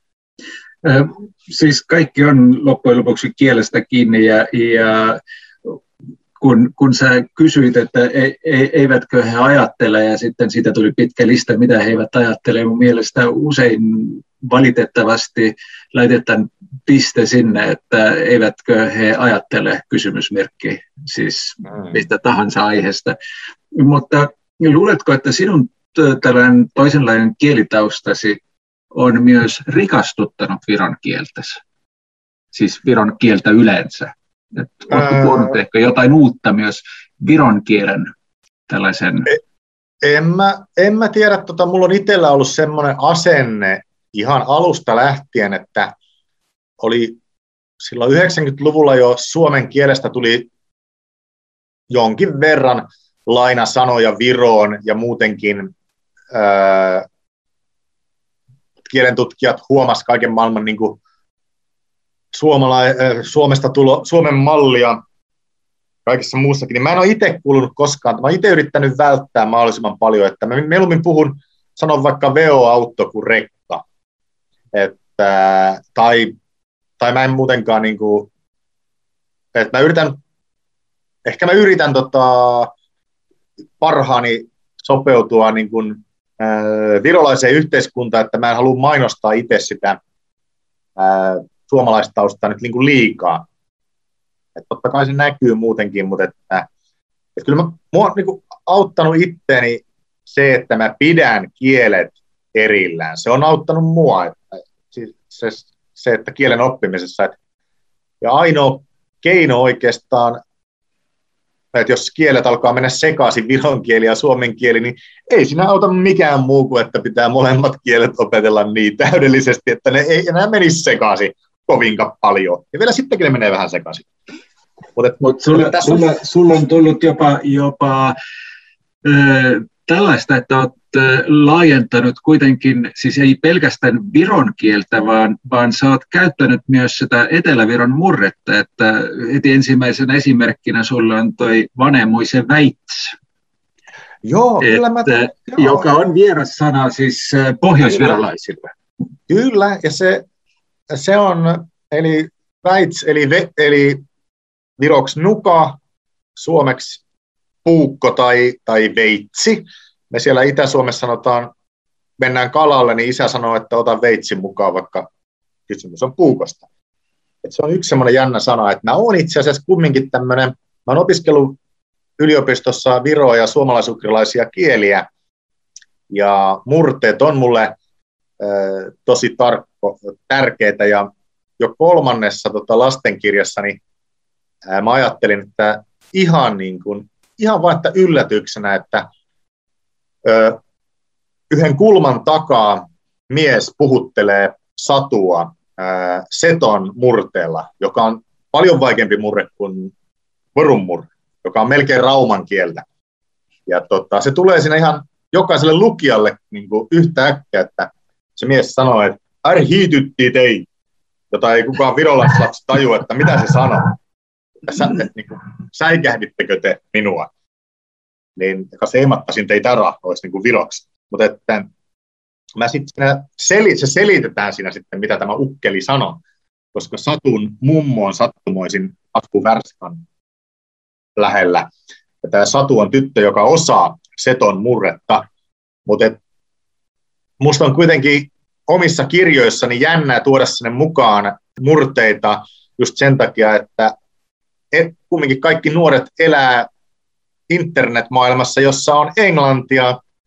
[SPEAKER 1] Siis kaikki on loppujen lopuksi kielestä kiinni ja, ja kun, kun sä kysyit, että e, e, eivätkö he ajattele ja sitten siitä tuli pitkä lista, mitä he eivät ajattele, mun mielestä usein valitettavasti laitetaan piste sinne, että eivätkö he ajattele kysymysmerkki, siis mistä tahansa aiheesta. Mutta luuletko, että sinun tällainen toisenlainen kielitaustasi on myös rikastuttanut viron kieltäsi? Siis viron kieltä yleensä. Oletko tuonut ehkä jotain uutta myös viron kielen tällaisen?
[SPEAKER 2] En mä, en mä tiedä, tota, mulla on itsellä ollut semmoinen asenne ihan alusta lähtien, että oli silloin yhdeksänkymmentäluvulla jo suomen kielestä tuli jonkin verran lainasanoja Viroon ja muutenkin ää, kielentutkijat huomasivat kaiken maailman niin kuin suomala- Suomesta tulo, Suomen mallia kaikessa muussakin, niin mä en ole itse kuulunut koskaan. Mä oon itse yrittänyt välttää mahdollisimman paljon, että mä mieluummin puhun, sanon vaikka veoauto kuin rekka. Että, tai, tai mä en muutenkaan, niin kuin, että mä yritän, ehkä mä yritän tota, parhaani sopeutua niin kuin, äh, virolaiseen yhteiskuntaan, että mä en halua mainostaa itse sitä äh, suomalaistaustaa nyt niin kuin liikaa. Että totta kai se näkyy muutenkin, mutta että, että kyllä mä, mua on niin kuin auttanut itteeni se, että mä pidän kielet erillään. Se on auttanut mua, että, siis se, se, että kielen oppimisessa. Että, ja ainoa keino oikeastaan, että jos kielet alkaa mennä sekaisin, viron kieli ja suomen kieli, niin ei siinä auta mikään muu kuin, että pitää molemmat kielet opetella niin täydellisesti, että ne ei enää menisi sekaisin kovinkaan paljon. Ja vielä sittenkin ne menee vähän sekaisin.
[SPEAKER 1] Mutta Mut sulla, tässä sulla, sulla on tullut jopa, jopa ö, tällaista, että olet laajentanut kuitenkin, siis ei pelkästään viron kieltä, vaan, vaan sä oot käyttänyt myös sitä Etelä-Viron murretta, että heti ensimmäisenä esimerkkinä sulla on toi vanemuisen väits.
[SPEAKER 2] Joo,
[SPEAKER 1] Et,
[SPEAKER 2] kyllä mä...
[SPEAKER 1] Joka on vieras sana siis pohjoisvirolaisille.
[SPEAKER 2] Kyllä, ja se, se on, eli väits, eli, ve, eli viroksi nuka, suomeksi puukko tai, tai veitsi. Me siellä Itä-Suomessa sanotaan, mennään kalalle, niin isä sanoo, että ota veitsin mukaan, vaikka kysymys on puukosta. Et se on yksi semmoinen jännä sana, että mä oon itse asiassa kumminkin tämmöinen, mä oon opiskellut yliopistossa viroa ja suomalaisukrilaisia kieliä, ja murteet on mulle äh, tosi tarkko, tärkeitä, ja jo kolmannessa tota, lastenkirjassani äh, mä ajattelin, että ihan, niin kuin, ihan vain että yllätyksenä, että ö, yhden kulman takaa mies puhuttelee satua ö, seton murteella, joka on paljon vaikeampi murre kuin vorun murre, joka on melkein rauman kieltä. Ja tota, se tulee siinä ihan jokaiselle lukijalle niin kuin yhtä äkkiä, että se mies sanoo, että ärhiitytti tei, jota ei kukaan virolaislapsi tajua, että mitä se sanoo. Sä, et, niin kuin, säikähdittekö te minua? Niin seimattaisin teitä rahkoisi niin kuin viroksi. Mutta että mä sitten seli, se selitetään siinä sitten, mitä tämä ukkeli sanoo, koska satun mummo on sattumoisin Asku Värskan lähellä. Ja tämä Satu on tyttö, joka osaa seton murretta, mutta musta on kuitenkin omissa kirjoissani jännää tuoda sinne mukaan murteita just sen takia, että et kumminkin kaikki nuoret elää internetmaailmassa, jossa on englantia,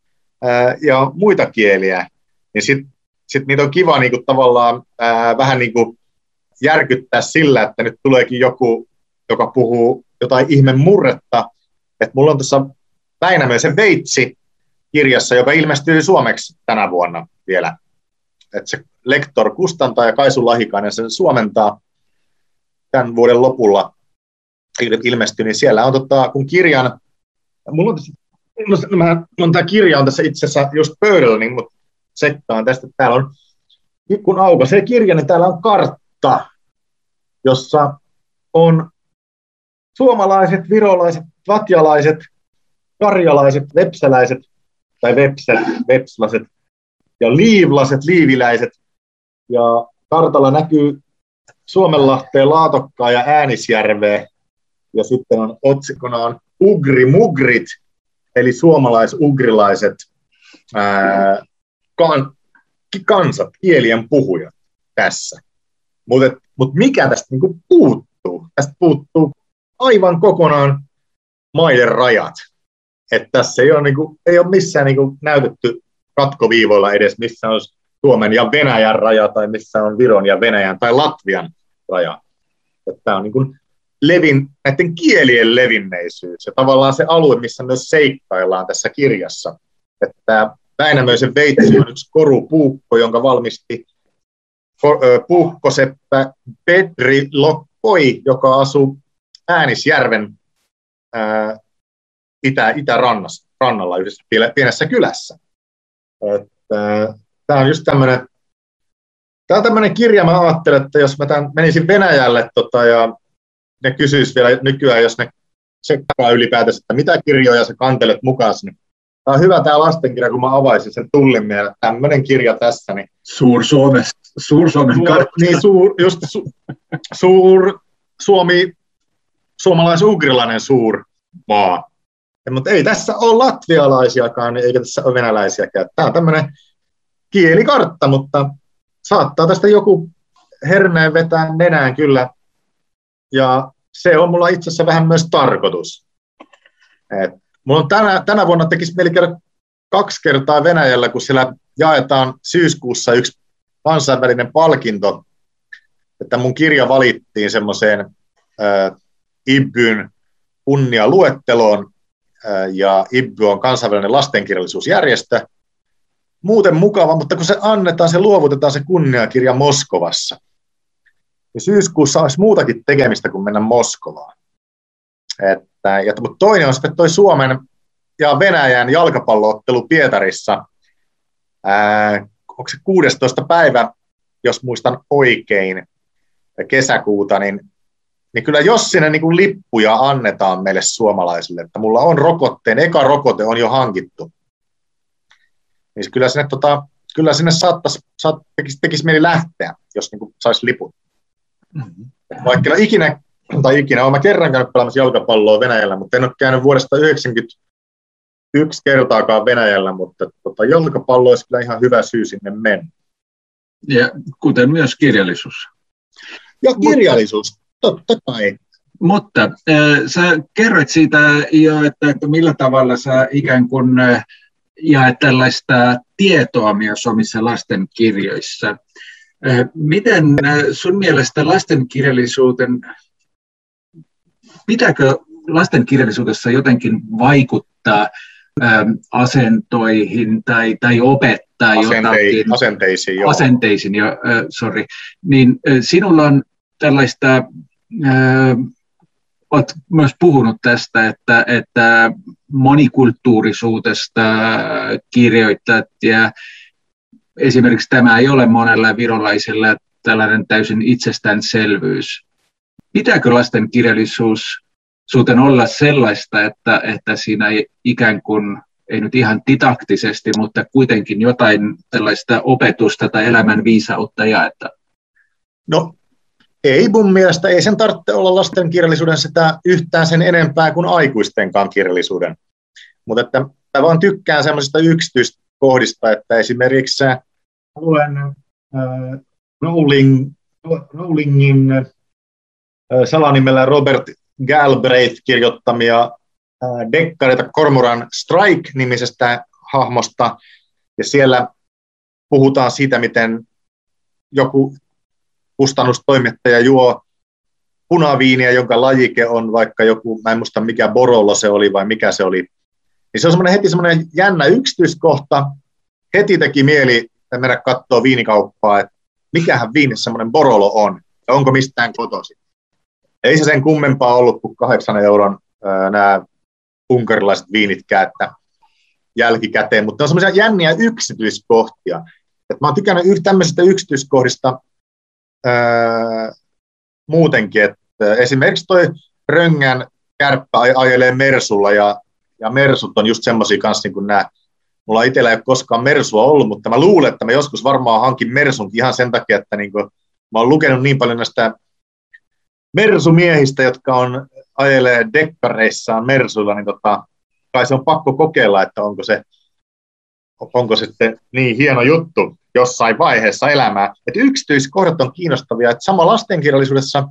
[SPEAKER 2] ää, ja muita kieliä, niin sitten sit niitä on kiva niin kuin tavallaan ää, vähän niin kuin järkyttää sillä, että nyt tuleekin joku, joka puhuu jotain ihme murretta. Että mulla on tuossa Väinämöisen veitsi kirjassa, joka ilmestyy suomeksi tänä vuonna vielä. Että se lektor kustantaa ja Kaisu Lahikainen sen suomentaa tämän vuoden lopulla ilmestyi, niin siellä on, tota, kun kirjan, mulla on, tässä, mä, mulla on tämä kirja on tässä itse asiassa just pöydällä, niin mut sekkaan tästä, että täällä on, kun aukaisee kirja, niin täällä on kartta, jossa on suomalaiset, virolaiset, latjalaiset, karjalaiset, vepsäläiset, tai vepset, vepslaset, ja liivlaset, liiviläiset, ja kartalla näkyy Suomenlahteen, Laatokkaa ja Äänisjärveä, ja sitten on otsikona on ugrimugrit, eli suomalais-ugrilaiset ää, kan, kansat, kielien puhujat tässä. Mutta mut mikä tästä niinku puuttuu? Tästä puuttuu aivan kokonaan maiden rajat. Et tässä ei ole, niinku, ei ole missään niinku näytetty katkoviivoilla edes, missä on Suomen ja Venäjän raja, tai missä on Viron ja Venäjän tai Latvian raja. Tämä on niinku levin, näiden kielien levinneisyys ja tavallaan se alue, missä myös seikkaillaan tässä kirjassa. Että Väinämöisen veitsi on yksi korupuukko, jonka valmisti puukkoseppä Petri Lokkoi, joka asuu Äänisjärven ää, itä, itärannassa, rannalla yhdessä pienessä kylässä. Tämä on just tämmöinen, tämä on tämmöinen kirja, mä ajattelen, että jos mä tämän menisin Venäjälle tota, ja ne kysyisi vielä nykyään, jos ne tsekkaa ylipäätänsä, että mitä kirjoja sä kantelet mukaan, niin tämä on hyvä tämä lastenkirja, kun mä avaisin sen tullin mieleen, tämmöinen kirja tässä. Niin
[SPEAKER 1] Suur-Suomen, Suur-Suomen kartta.
[SPEAKER 2] Niin, suur, just su, suur, Suomi, suomalais-ugrilainen suurmaa. Mutta ei tässä ole latvialaisiakaan, eikä tässä ole venäläisiäkään. Tämä on tämmöinen kielikartta, mutta saattaa tästä joku herneen vetää nenään kyllä. Ja se on mulla itse asiassa vähän myös tarkoitus. Et mulla on tänä, tänä vuonna tekisi mieli käydä kaksi kertaa Venäjällä, kun siellä jaetaan syyskuussa yksi kansainvälinen palkinto, että mun kirja valittiin semmoiseen äh, I B Yn kunnialuetteloon, äh, ja I B Y on kansainvälinen lastenkirjallisuusjärjestö. Muuten mukava, mutta kun se annetaan, se luovutetaan se kunniakirja Moskovassa. Ja syyskuussa olisi muutakin tekemistä kuin mennä Moskovaan. Että, ja, mutta toinen on sitten toi Suomen ja Venäjän jalkapalloottelu Pietarissa. Ää, onko se kuudestoista päivä, jos muistan oikein, kesäkuuta, niin, niin kyllä jos sinne niin kuin lippuja annetaan meille suomalaisille, että mulla on rokotteen, eka rokote on jo hankittu, niin kyllä sinne, tota, kyllä sinne saattaisi, saat, tekisi, tekisi mieli lähteä, jos niin kuin saisi liput. Mm-hmm. Vaikka ikinä, tai ikinä, olen mä kerran käynyt pelaamassa jalkapalloa Venäjällä, mutta en ole käynyt vuodesta yhdeksänkymmentäyksi kertaakaan Venäjällä, mutta tota, jalkapallo olisi kyllä ihan hyvä syy sinne mennä.
[SPEAKER 1] Ja kuten myös kirjallisuus.
[SPEAKER 2] Ja kirjallisuus, totta kai.
[SPEAKER 1] Mutta äh, sä kerroit siitä jo, että, että millä tavalla sä ikään kuin äh, jaet tällaista tietoa myös omissa lastenkirjoissa. Äh, miten äh, sun mielestä lastenkirjallisuuden, pitääkö lastenkirjallisuudessa jotenkin vaikuttaa äh, asentoihin tai, tai opettaa
[SPEAKER 2] Asentei,
[SPEAKER 1] jotakin?
[SPEAKER 2] Asenteisiin, joo.
[SPEAKER 1] Asenteisiin, jo, äh, sorry. Niin äh, sinulla on tällaista, äh, olet myös puhunut tästä, että, että monikulttuurisuudesta kirjoittajat ja esimerkiksi tämä ei ole monella virolaisella tällainen täysin itsestäänselvyys. Pitääkö lasten kirjallisuuden olla sellaista, että, että siinä ei ikään kuin, ei nyt ihan didaktisesti, mutta kuitenkin jotain tällaista opetusta tai elämän viisautta jaeta? No
[SPEAKER 2] ei mun mielestä, ei sen tarvitse olla lasten kirjallisuuden sitä yhtään sen enempää kuin aikuistenkaan kirjallisuuden. Mutta että mä vaan tykkään semmoisista yksityiskohdista, että esimerkiksi luen äh, Rowling, Rowlingin äh, salanimellä Robert Galbraith kirjoittamia äh, dekkareita Cormoran Strike-nimisestä hahmosta, ja siellä puhutaan siitä, miten joku kustannustoimittaja juo punaviiniä, jonka lajike on vaikka joku, mä en muista mikä Borollo se oli vai mikä se oli, niin se on semmoinen heti semmoinen jännä yksityiskohta, heti teki mieli mennä katsoa viinikauppaa, että mikähän viinissä semmoinen Borollo on, ja onko mistään kotoisin. Ei se sen kummempaa ollut kuin kahdeksan euron ää, nämä unkarilaiset viinitkään, että jälkikäteen, mutta ne on semmoisia jänniä yksityiskohtia. Et mä oon tykännyt yh, tämmöisistä yksityiskohdista ää, muutenkin, että esimerkiksi toi Röngän kärppä ajelee Mersulla, ja, ja Mersut on just semmoisia kanssa niin kuin nämä. Mulla itsellä ei ole koskaan Mersua ollut, mutta mä luulen, että mä joskus varmaan hankin Mersunkin ihan sen takia, että niin kuin, mä oon lukenut niin paljon näistä Mersumiehistä, jotka on, ajelee dekkareissaan Mersulla, niin tota, kai se on pakko kokeilla, että onko se, onko se sitten niin hieno juttu jossain vaiheessa elämää. Että yksityiskohdat on kiinnostavia. Että sama lastenkirjallisuudessa,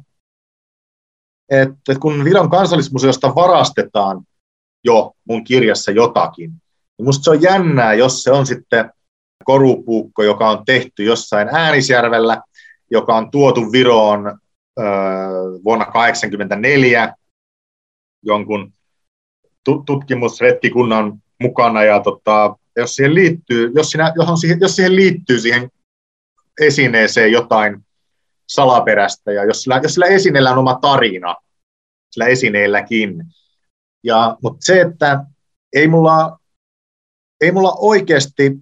[SPEAKER 2] että kun Viron kansallismuseosta varastetaan jo mun kirjassa jotakin, niin musta se on jännää, jos se on sitten korupuukko, joka on tehty jossain Äänisjärvellä, joka on tuotu Viroon öö, vuonna tuhatyhdeksänsataakahdeksankymmentäneljä jonkun tutkimusretkikunnan mukana, ja tota, jos, siihen liittyy, jos, siinä, jos siihen liittyy siihen esineeseen jotain salaperäistä, ja jos sillä, jos sillä esineellä on oma tarina, sillä esineelläkin, ja, mutta se, että ei mulla, ei mulla oikeasti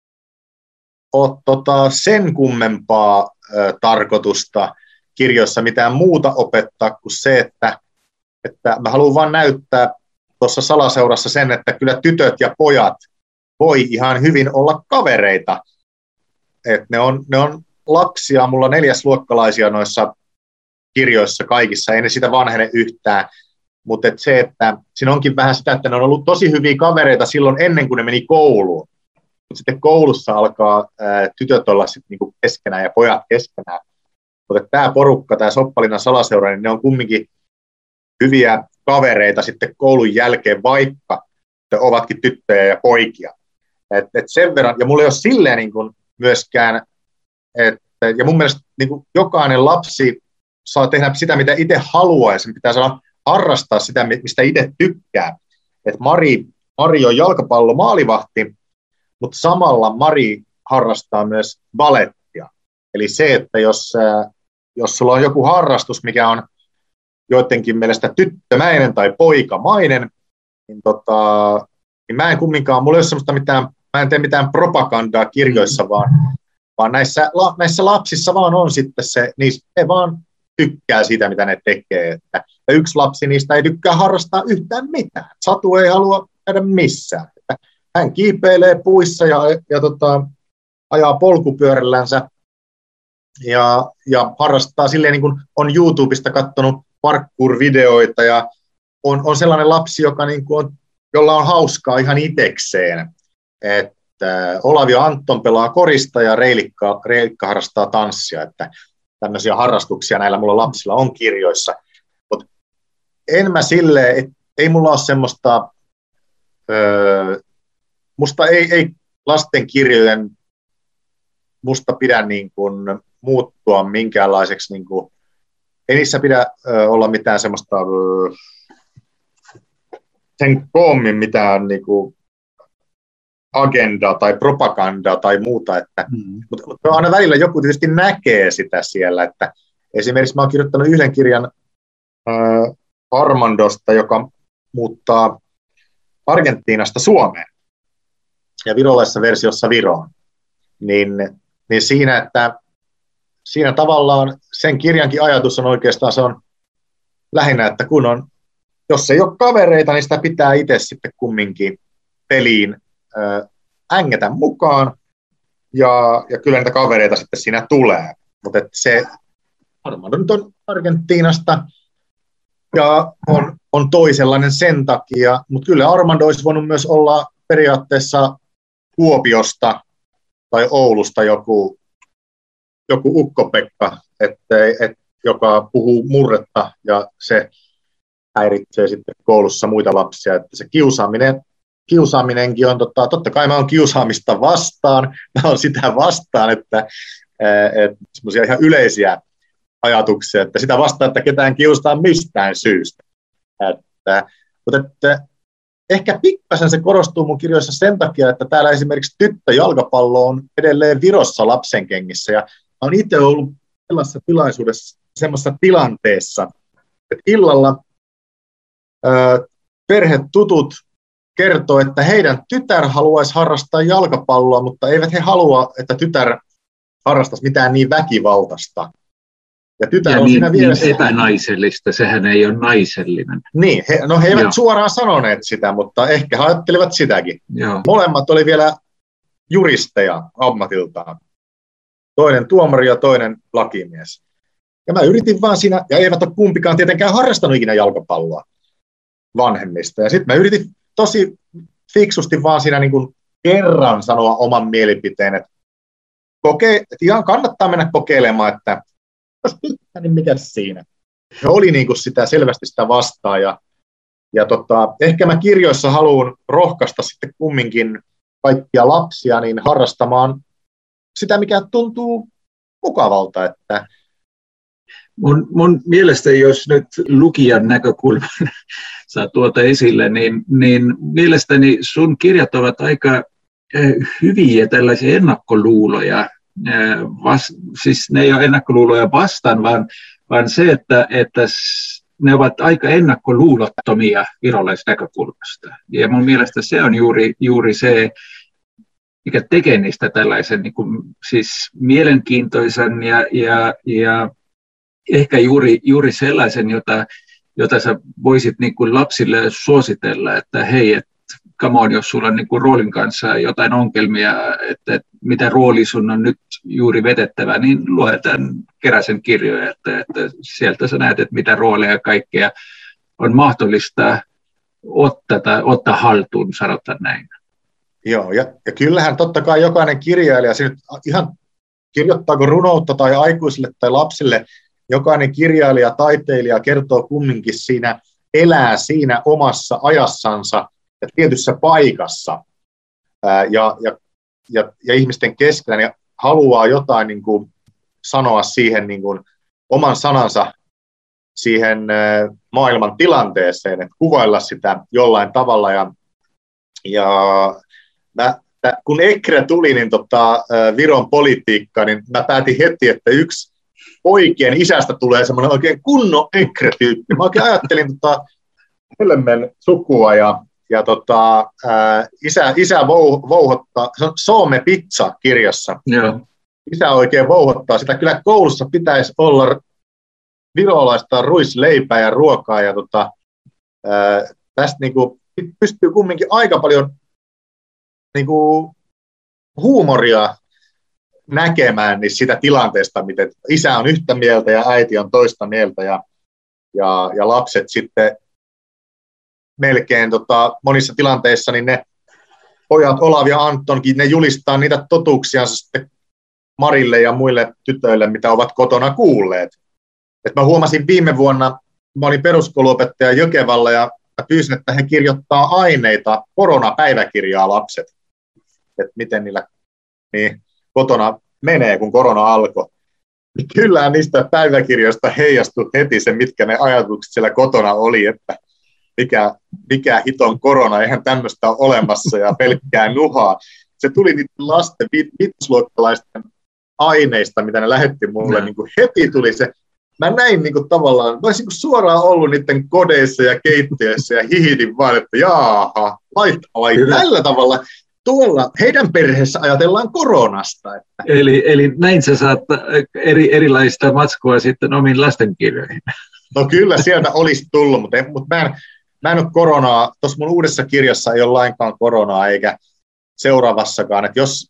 [SPEAKER 2] ole tota sen kummempaa ö, tarkoitusta kirjoissa mitään muuta opettaa kuin se, että, että mä haluan vaan näyttää tuossa salaseurassa sen, että kyllä tytöt ja pojat voi ihan hyvin olla kavereita. Et ne, on, ne on lapsia, mulla on neljäsluokkalaisia noissa kirjoissa kaikissa, ei ne sitä vanhene yhtään, mutta et se, että siinä onkin vähän sitä, että ne on ollut tosi hyviä kavereita silloin ennen kuin ne meni kouluun. Mutta sitten koulussa alkaa ää, tytöt olla sit niinku keskenään ja pojat keskenään. Mutta tämä porukka, tämä Soppalinnan salaseura, niin ne on kumminkin hyviä kavereita sitten koulun jälkeen, vaikka ne ovatkin tyttöjä ja poikia. Et, et sen verran, ja mulla ei ole silleen niin kuin myöskään, että, ja mun mielestä niin kuin jokainen lapsi saa tehdä sitä, mitä itse haluaa, ja sen pitää saada harrastaa sitä, mistä itse tykkää. Et Mari, Mari on jalkapallo maalivahti, mutta samalla Mari harrastaa myös balettia. Eli se, että jos, jos sulla on joku harrastus, mikä on joidenkin mielestä tyttömäinen tai poikamainen, niin, tota, niin mä en kumminkaan, mulla ei ole semmoista mitään, mä en tee mitään propagandaa kirjoissa, vaan, vaan näissä, la, näissä lapsissa vaan on sitten se, niin he vaan tykkää siitä, mitä ne tekee. Että, ja yksi lapsi niistä ei tykkää harrastaa yhtään mitään. Satu ei halua käydä missään. Että hän kiipeilee puissa ja, ja tota, ajaa polkupyörällänsä ja, ja harrastaa silleen, niin kuin on YouTubesta katsonut parkour-videoita ja on, on sellainen lapsi, joka niin kuin on, jolla on hauskaa ihan itekseen. Että Olavi Anton pelaa korista ja Reilikka, Reilikka harrastaa tanssia. Että tämmöisiä harrastuksia näillä mulla lapsilla on kirjoissa. Mutta en mä silleen, et, ei mulla ole semmoista, öö, musta ei, ei lastenkirjojen musta pidä niin kuin muuttua minkäänlaiseksi, niin kuin, ei niissä pidä ö, olla mitään semmoista ö, sen koommin mitään niin kuin agendaa tai propagandaa tai muuta, että, mm. mutta, mutta aina välillä joku tietysti näkee sitä siellä, että esimerkiksi mä oon kirjoittanut yhden kirjan ö, Armandosta, joka muuttaa Argentiinasta Suomeen ja virolaisessa versiossa Viroon, niin, niin siinä, että siinä tavallaan sen kirjankin ajatus on oikeastaan se on lähinnä, että kun on, jos ei ole kavereita, niin sitä pitää itse sitten kumminkin peliin ö, ängetä mukaan, ja, ja kyllä niitä kavereita sitten siinä tulee. Mutta se Armando nyt on Argentiinasta, ja on, on toisenlainen sen takia, mutta kyllä Armando olisi voinut myös olla periaatteessa Kuopiosta tai Oulusta joku, joku Ukko-Pekka, et, et, joka puhuu murretta ja se häiritsee sitten koulussa muita lapsia. Että se kiusaaminen kiusaaminenkin on, totta, totta kai mä oon kiusaamista vastaan, mä oon sitä vastaan, että et, semmoisia ihan yleisiä ajatuksia, että sitä vastaan, että ketään kiustaa mistään syystä. Että, mutta että, ehkä pikkasen se korostuu mun kirjoissa sen takia, että täällä esimerkiksi tyttöjalkapallo on edelleen Virossa lapsenkengissä, ja olen itse ollut sellaisessa tilaisuudessa, semmoisessa tilanteessa, että illalla ö, perhetutut kertoo, että heidän tytär haluaisi harrastaa jalkapalloa, mutta eivät he halua, että tytär harrastaisi mitään niin väkivaltaista. Ja tytär
[SPEAKER 1] ja
[SPEAKER 2] on
[SPEAKER 1] niin,
[SPEAKER 2] siinä vieressä.
[SPEAKER 1] Niin epänaisellista, sehän ei ole naisellinen.
[SPEAKER 2] Niin, he, no he eivät Joo. suoraan sanoneet sitä, mutta ehkä he ajattelivat sitäkin.
[SPEAKER 1] Joo.
[SPEAKER 2] Molemmat oli vielä juristeja ammatiltaan. Toinen tuomari ja toinen lakimies. Ja mä yritin vaan siinä, ja eivät ole kumpikaan tietenkään harrastanut ikinä jalkapalloa vanhemmista. Ja sitten mä yritin tosi fiksusti vaan siinä niin kuin kerran sanoa oman mielipiteen, että, koke, että ihan kannattaa mennä kokeilemaan, että jos tykkää, niin mikä siinä. Se oli niin kuin sitä, selvästi sitä vastaan, ja, ja tota, ehkä mä kirjoissa haluan rohkaista sitten kumminkin kaikkia lapsia niin harrastamaan sitä, mikä tuntuu mukavalta. Että
[SPEAKER 1] mun, mun mielestä, jos nyt lukijan näkökulman saa tuota esille, niin, niin mielestäni sun kirjat ovat aika hyviä tällaisia ennakkoluuloja. Vas, siis ne ei ole ennakkoluuloja vastaan, vaan, vaan se, että, että ne ovat aika ennakkoluulottomia virolaisnäkökulmasta. Ja mun mielestä se on juuri, juuri se, mikä tekee niistä tällaisen niin kuin, siis mielenkiintoisen ja, ja, ja ehkä juuri, juuri sellaisen, jota, jota sä voisit niin kuin lapsille suositella, että hei, että come on, jos sulla on niin kuin roolin kanssa jotain ongelmia, että, että mitä rooli sun on nyt juuri vedettävä, niin lue tämän Keräsen kirjoja, että, että sieltä sä näet, että mitä rooleja ja kaikkea on mahdollista ottaa, tai ottaa haltuun, sanotaan näin.
[SPEAKER 2] Joo, ja, ja kyllähän totta kai jokainen kirjailija, se nyt ihan kirjoittaako runoutta tai aikuisille tai lapsille, jokainen kirjailija, taiteilija kertoo kumminkin siinä, elää siinä omassa ajassansa ja tietyssä paikassa ää, ja, ja, ja, ja ihmisten keskellä ja haluaa jotain niin kuin, sanoa siihen niin kuin, oman sanansa siihen ää, maailman tilanteeseen, että kuvailla sitä jollain tavalla. Ja, ja mä, t- kun Ekre tuli niin tota, ää, Viron politiikkaan, niin mä päätin heti, että yksi poikien isästä tulee semmoinen oikein kunnon Ekre-tyyppi. Mä oikein ajattelin tota, Helmen sukua ja Ja tota, ää, isä, isä vou, vouhottaa, se on Soome Pizza kirjassa.
[SPEAKER 1] Joo.
[SPEAKER 2] Isä oikein vouhottaa sitä. Kyllä koulussa pitäisi olla virolaista ruisleipää ja ruokaa. Ja tota, ää, tästä niinku, pystyy kumminkin aika paljon niinku, huumoria näkemään niin sitä tilanteesta, miten isä on yhtä mieltä ja äiti on toista mieltä. Ja, ja, ja lapset sitten melkein tota, monissa tilanteissa, niin ne pojat Olav ja Antonkin, ne julistaa niitä totuuksiansa sitten Marille ja muille tytöille, mitä ovat kotona kuulleet. Et mä huomasin viime vuonna, mä olin peruskouluopettaja Jokevalla ja mä pyysin, että he kirjoittaa aineita, koronapäiväkirjaa lapset, että miten niillä niin, kotona menee, kun korona alkoi. Kyllähän niistä päiväkirjoista heijastui heti se, mitkä ne ajatukset siellä kotona oli, että mikä, mikä hiton korona, eihän tämmöistä ole olemassa ja pelkkää nuhaa. Se tuli niiden lasten vitosluokkalaisten aineista, mitä ne lähetti mulle, no. niin kuin heti tuli se, mä näin niin kuin tavallaan, mä olisin suoraan ollut niiden kodeissa ja keittiöissä ja hihitin vaan, että jaaha, laittaa tällä tavalla. Tuolla heidän perheessä ajatellaan koronasta. Että.
[SPEAKER 1] Eli, eli näin sä saat eri, erilaista matskua sitten omiin lastenkirjoihin.
[SPEAKER 2] No kyllä sieltä olisi tullut, mutta, en, mutta mä, en, mä en ole koronaa, tuossa mun uudessa kirjassa ei ole lainkaan koronaa eikä seuraavassakaan, että jos,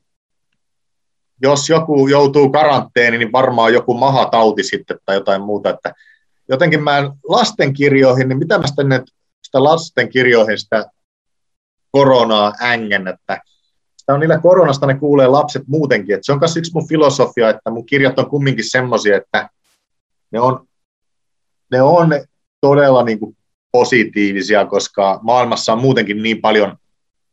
[SPEAKER 2] jos joku joutuu karanteeniin, niin varmaan joku mahatauti sitten tai jotain muuta, että jotenkin mä en lastenkirjoihin, niin mitä mä sitten sitä lastenkirjoihin sitä koronaa ängen, että sitä on niillä koronasta ne kuulee lapset muutenkin, että se on myös yksi mun filosofia, että mun kirjat on kumminkin semmoisia, että ne on, ne on todella niin kuin positiivisia, koska maailmassa on muutenkin niin paljon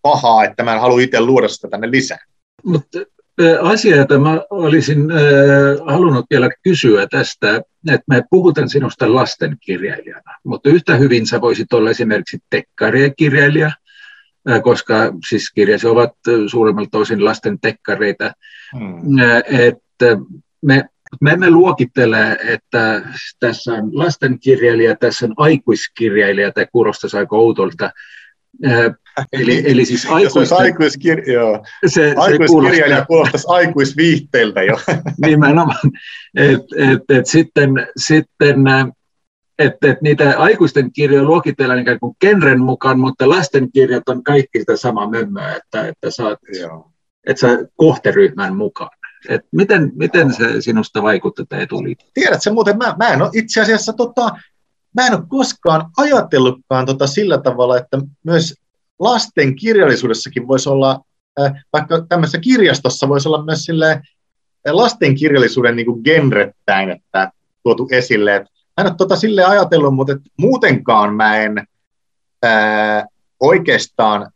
[SPEAKER 2] pahaa, että mä en halua itse luoda sitä tänne lisää.
[SPEAKER 1] Mutta asia, jota mä olisin äh, halunnut vielä kysyä tästä, että me puhutaan sinusta lastenkirjailijana, mutta yhtä hyvin sä voisit olla esimerkiksi tekkarikirjailija, äh, koska siis kirjasi ovat suurimmalta osin lasten tekkareita, hmm. äh, että me, me emme luokittele, että tässä on lastenkirjailija, tässä on aikuiskirjailija, tai kuulostaisi aika oudolta. Eli, eli siis aikuisten...
[SPEAKER 2] aikuiskir... joo. Se, aikuiskirjailija se kuulostaisi aikuisviihteiltä jo.
[SPEAKER 1] Nimenomaan. Et, et, et sitten, sitten että et niitä aikuisten kirjoja luokitellaan ikään kuin genren mukaan, mutta lastenkirjat on kaikki sitä samaa mömmöä, että, että sä oot et sä kohderyhmän mukaan. Et miten, miten se sinusta vaikuttaa tämä etuliite?
[SPEAKER 2] Tiedätkö muuten, mä, mä en ole itse asiassa tota, mä en ole koskaan ajatellutkaan tota sillä tavalla, että myös lasten kirjallisuudessakin voisi olla, äh, vaikka tämmöisessä kirjastossa voisi olla myös silleen, äh, lasten kirjallisuuden niin kuin genrettäin, että tuotu esille. Et mä en ole tota silleen ajatellut, mutta et muutenkaan mä en äh, oikeastaan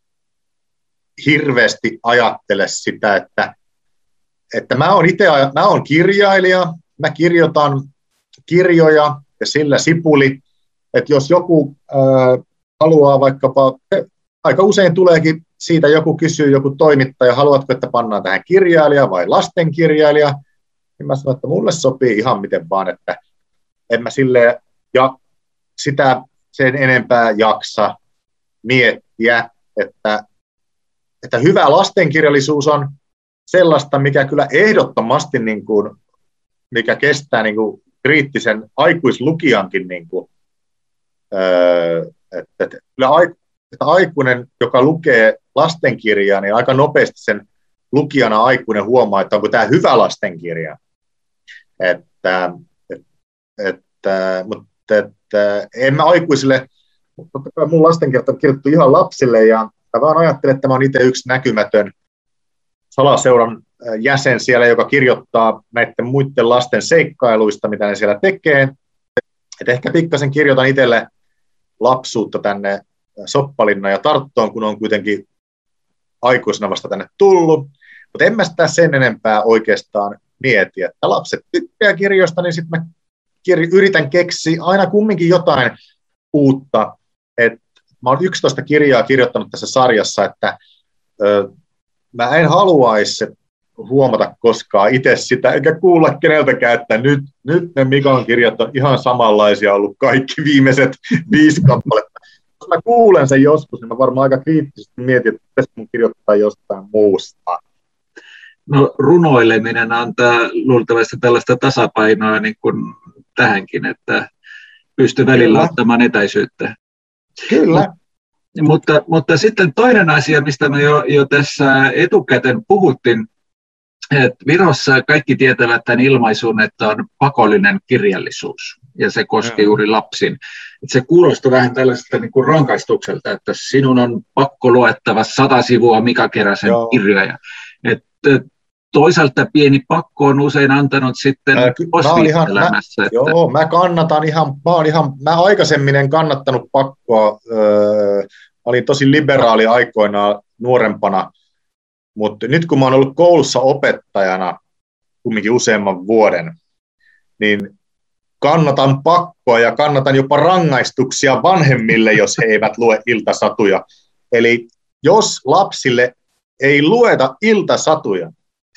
[SPEAKER 2] hirveästi ajattele sitä, että, että mä oon itse, mä oon kirjailija, mä kirjoitan kirjoja, ja sillä sipuli, että jos joku äh, haluaa vaikkapa, aika usein tuleekin siitä, joku kysyy, joku toimittaja, haluatko, että pannaan tähän kirjailija vai lastenkirjailija, niin mä sanon, että mulle sopii ihan miten vaan, että en mä silleen, ja sitä sen enempää jaksa miettiä, että, että hyvä lastenkirjallisuus on sellaista, mikä kyllä ehdottomasti, niin kuin, mikä kestää niin kuin kriittisen aikuislukijankin, niin kuin, öö, että, että, että aikuinen, joka lukee lastenkirjaa, niin aika nopeasti sen lukijana aikuinen huomaa, että onko tämä hyvä lastenkirja. Että, että, mutta että, en mä aikuisille, mutta mun lastenkirjat on kirjoittu ihan lapsille, ja mä vaan ajattelen, että mä oon itse yksi näkymätön salaseuran jäsen siellä, joka kirjoittaa näiden muiden lasten seikkailuista, mitä ne siellä tekee. Et ehkä pikkasen kirjoitan itselle lapsuutta tänne Soppalinnan ja Tarttoon, kun on kuitenkin aikuisena vasta tänne tullut. Mutta en mä sitä sen enempää oikeastaan mieti, että lapset tykkää kirjoista, niin sitten mä kir- yritän keksiä aina kumminkin jotain uutta. Et mä oon yksitoista kirjaa kirjoittanut tässä sarjassa, että ö, mä en haluaisi huomata koskaan itse sitä, eikä kuulla keneltäkään, että nyt, nyt ne Mikan kirjat on ihan samanlaisia ollut kaikki viimeiset viisi kappaletta. Jos mä kuulen sen joskus, niin mä varmaan aika kriittisesti mietin, että pitäisi mun kirjoittaa jostain muusta.
[SPEAKER 1] No runoileminen antaa luultavasti tällaista tasapainoa niin kuin tähänkin, että pystyy välillä ottamaan etäisyyttä.
[SPEAKER 2] Kyllä.
[SPEAKER 1] Mutta, mutta sitten toinen asia, mistä me jo, jo tässä etukäteen puhuttiin, että Virossa kaikki tietävät tämän ilmaisun, että on pakollinen kirjallisuus, ja se koskee juuri lapsiin. Että se kuulostaa vähän tällaista niin kuin rankaistukselta, että sinun on pakko luettava sata sivua Mika Keräsen Joo. kirjoja. Että toisaalta pieni pakko on usein antanut sitten osviittelämässä.
[SPEAKER 2] Että... Joo, mä kannatan ihan, mä, oon ihan, mä aikaisemmin en kannattanut pakkoa, öö, mä olin tosi liberaali aikoinaan nuorempana, mutta nyt kun mä oon ollut koulussa opettajana kumminkin useamman vuoden, niin kannatan pakkoa ja kannatan jopa rangaistuksia vanhemmille, jos he eivät lue iltasatuja. Eli jos lapsille ei lueta iltasatuja,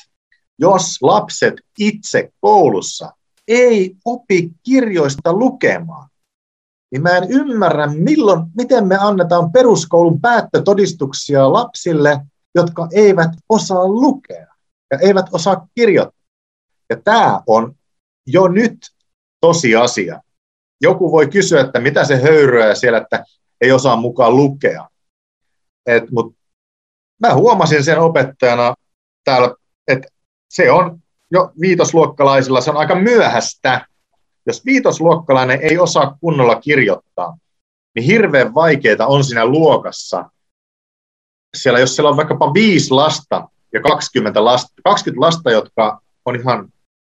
[SPEAKER 2] jos lapset itse koulussa ei opi kirjoista lukemaan, niin mä en ymmärrä, milloin, miten me annetaan peruskoulun päättötodistuksia lapsille, jotka eivät osaa lukea ja eivät osaa kirjoittaa. Ja tämä on jo nyt tosiasia. Joku voi kysyä, että mitä se höyryää siellä, että ei osaa mukaan lukea. Et, mut mä huomasin sen opettajana täällä, että se on jo viitosluokkalaisilla, se on aika myöhäistä. Jos viitosluokkalainen ei osaa kunnolla kirjoittaa, niin hirveän vaikeaa on siinä luokassa. Siellä, jos siellä on vaikkapa viisi lasta ja kaksikymmentä lasta, kaksikymmentä lasta, jotka on ihan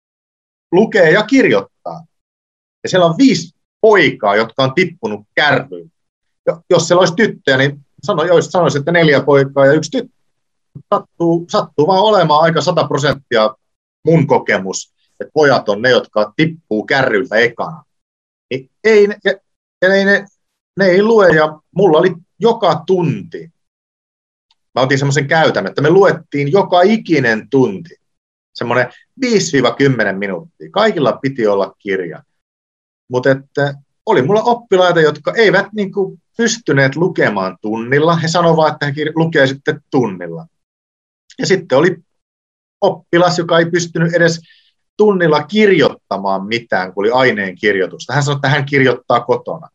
[SPEAKER 2] lukee ja kirjoittaa. Ja siellä on viisi poikaa, jotka on tippunut kärryyn. Jos siellä olisi tyttöjä, niin sano, jos sanoisin, että neljä poikaa ja yksi tyttö. Sattuu, sattuu vaan olemaan aika sata prosenttia mun kokemus, että pojat on ne, jotka tippuu kärryltä ekana. Niin ei, ne, ja ei ne, ne ei lue, ja mulla oli joka tunti. Mä otin semmoisen käytännön, että me luettiin joka ikinen tunti. Semmoinen viisi kymmenen minuuttia. Kaikilla piti olla kirja. Mutta oli mulla oppilaita, jotka eivät niinku pystyneet lukemaan tunnilla. He sanoivat, että he lukee sitten tunnilla. Ja sitten oli oppilas, joka ei pystynyt edes tunnilla kirjoittamaan mitään, kun oli aineen kirjoitusta. Hän sanoi, että hän kirjoittaa kotona.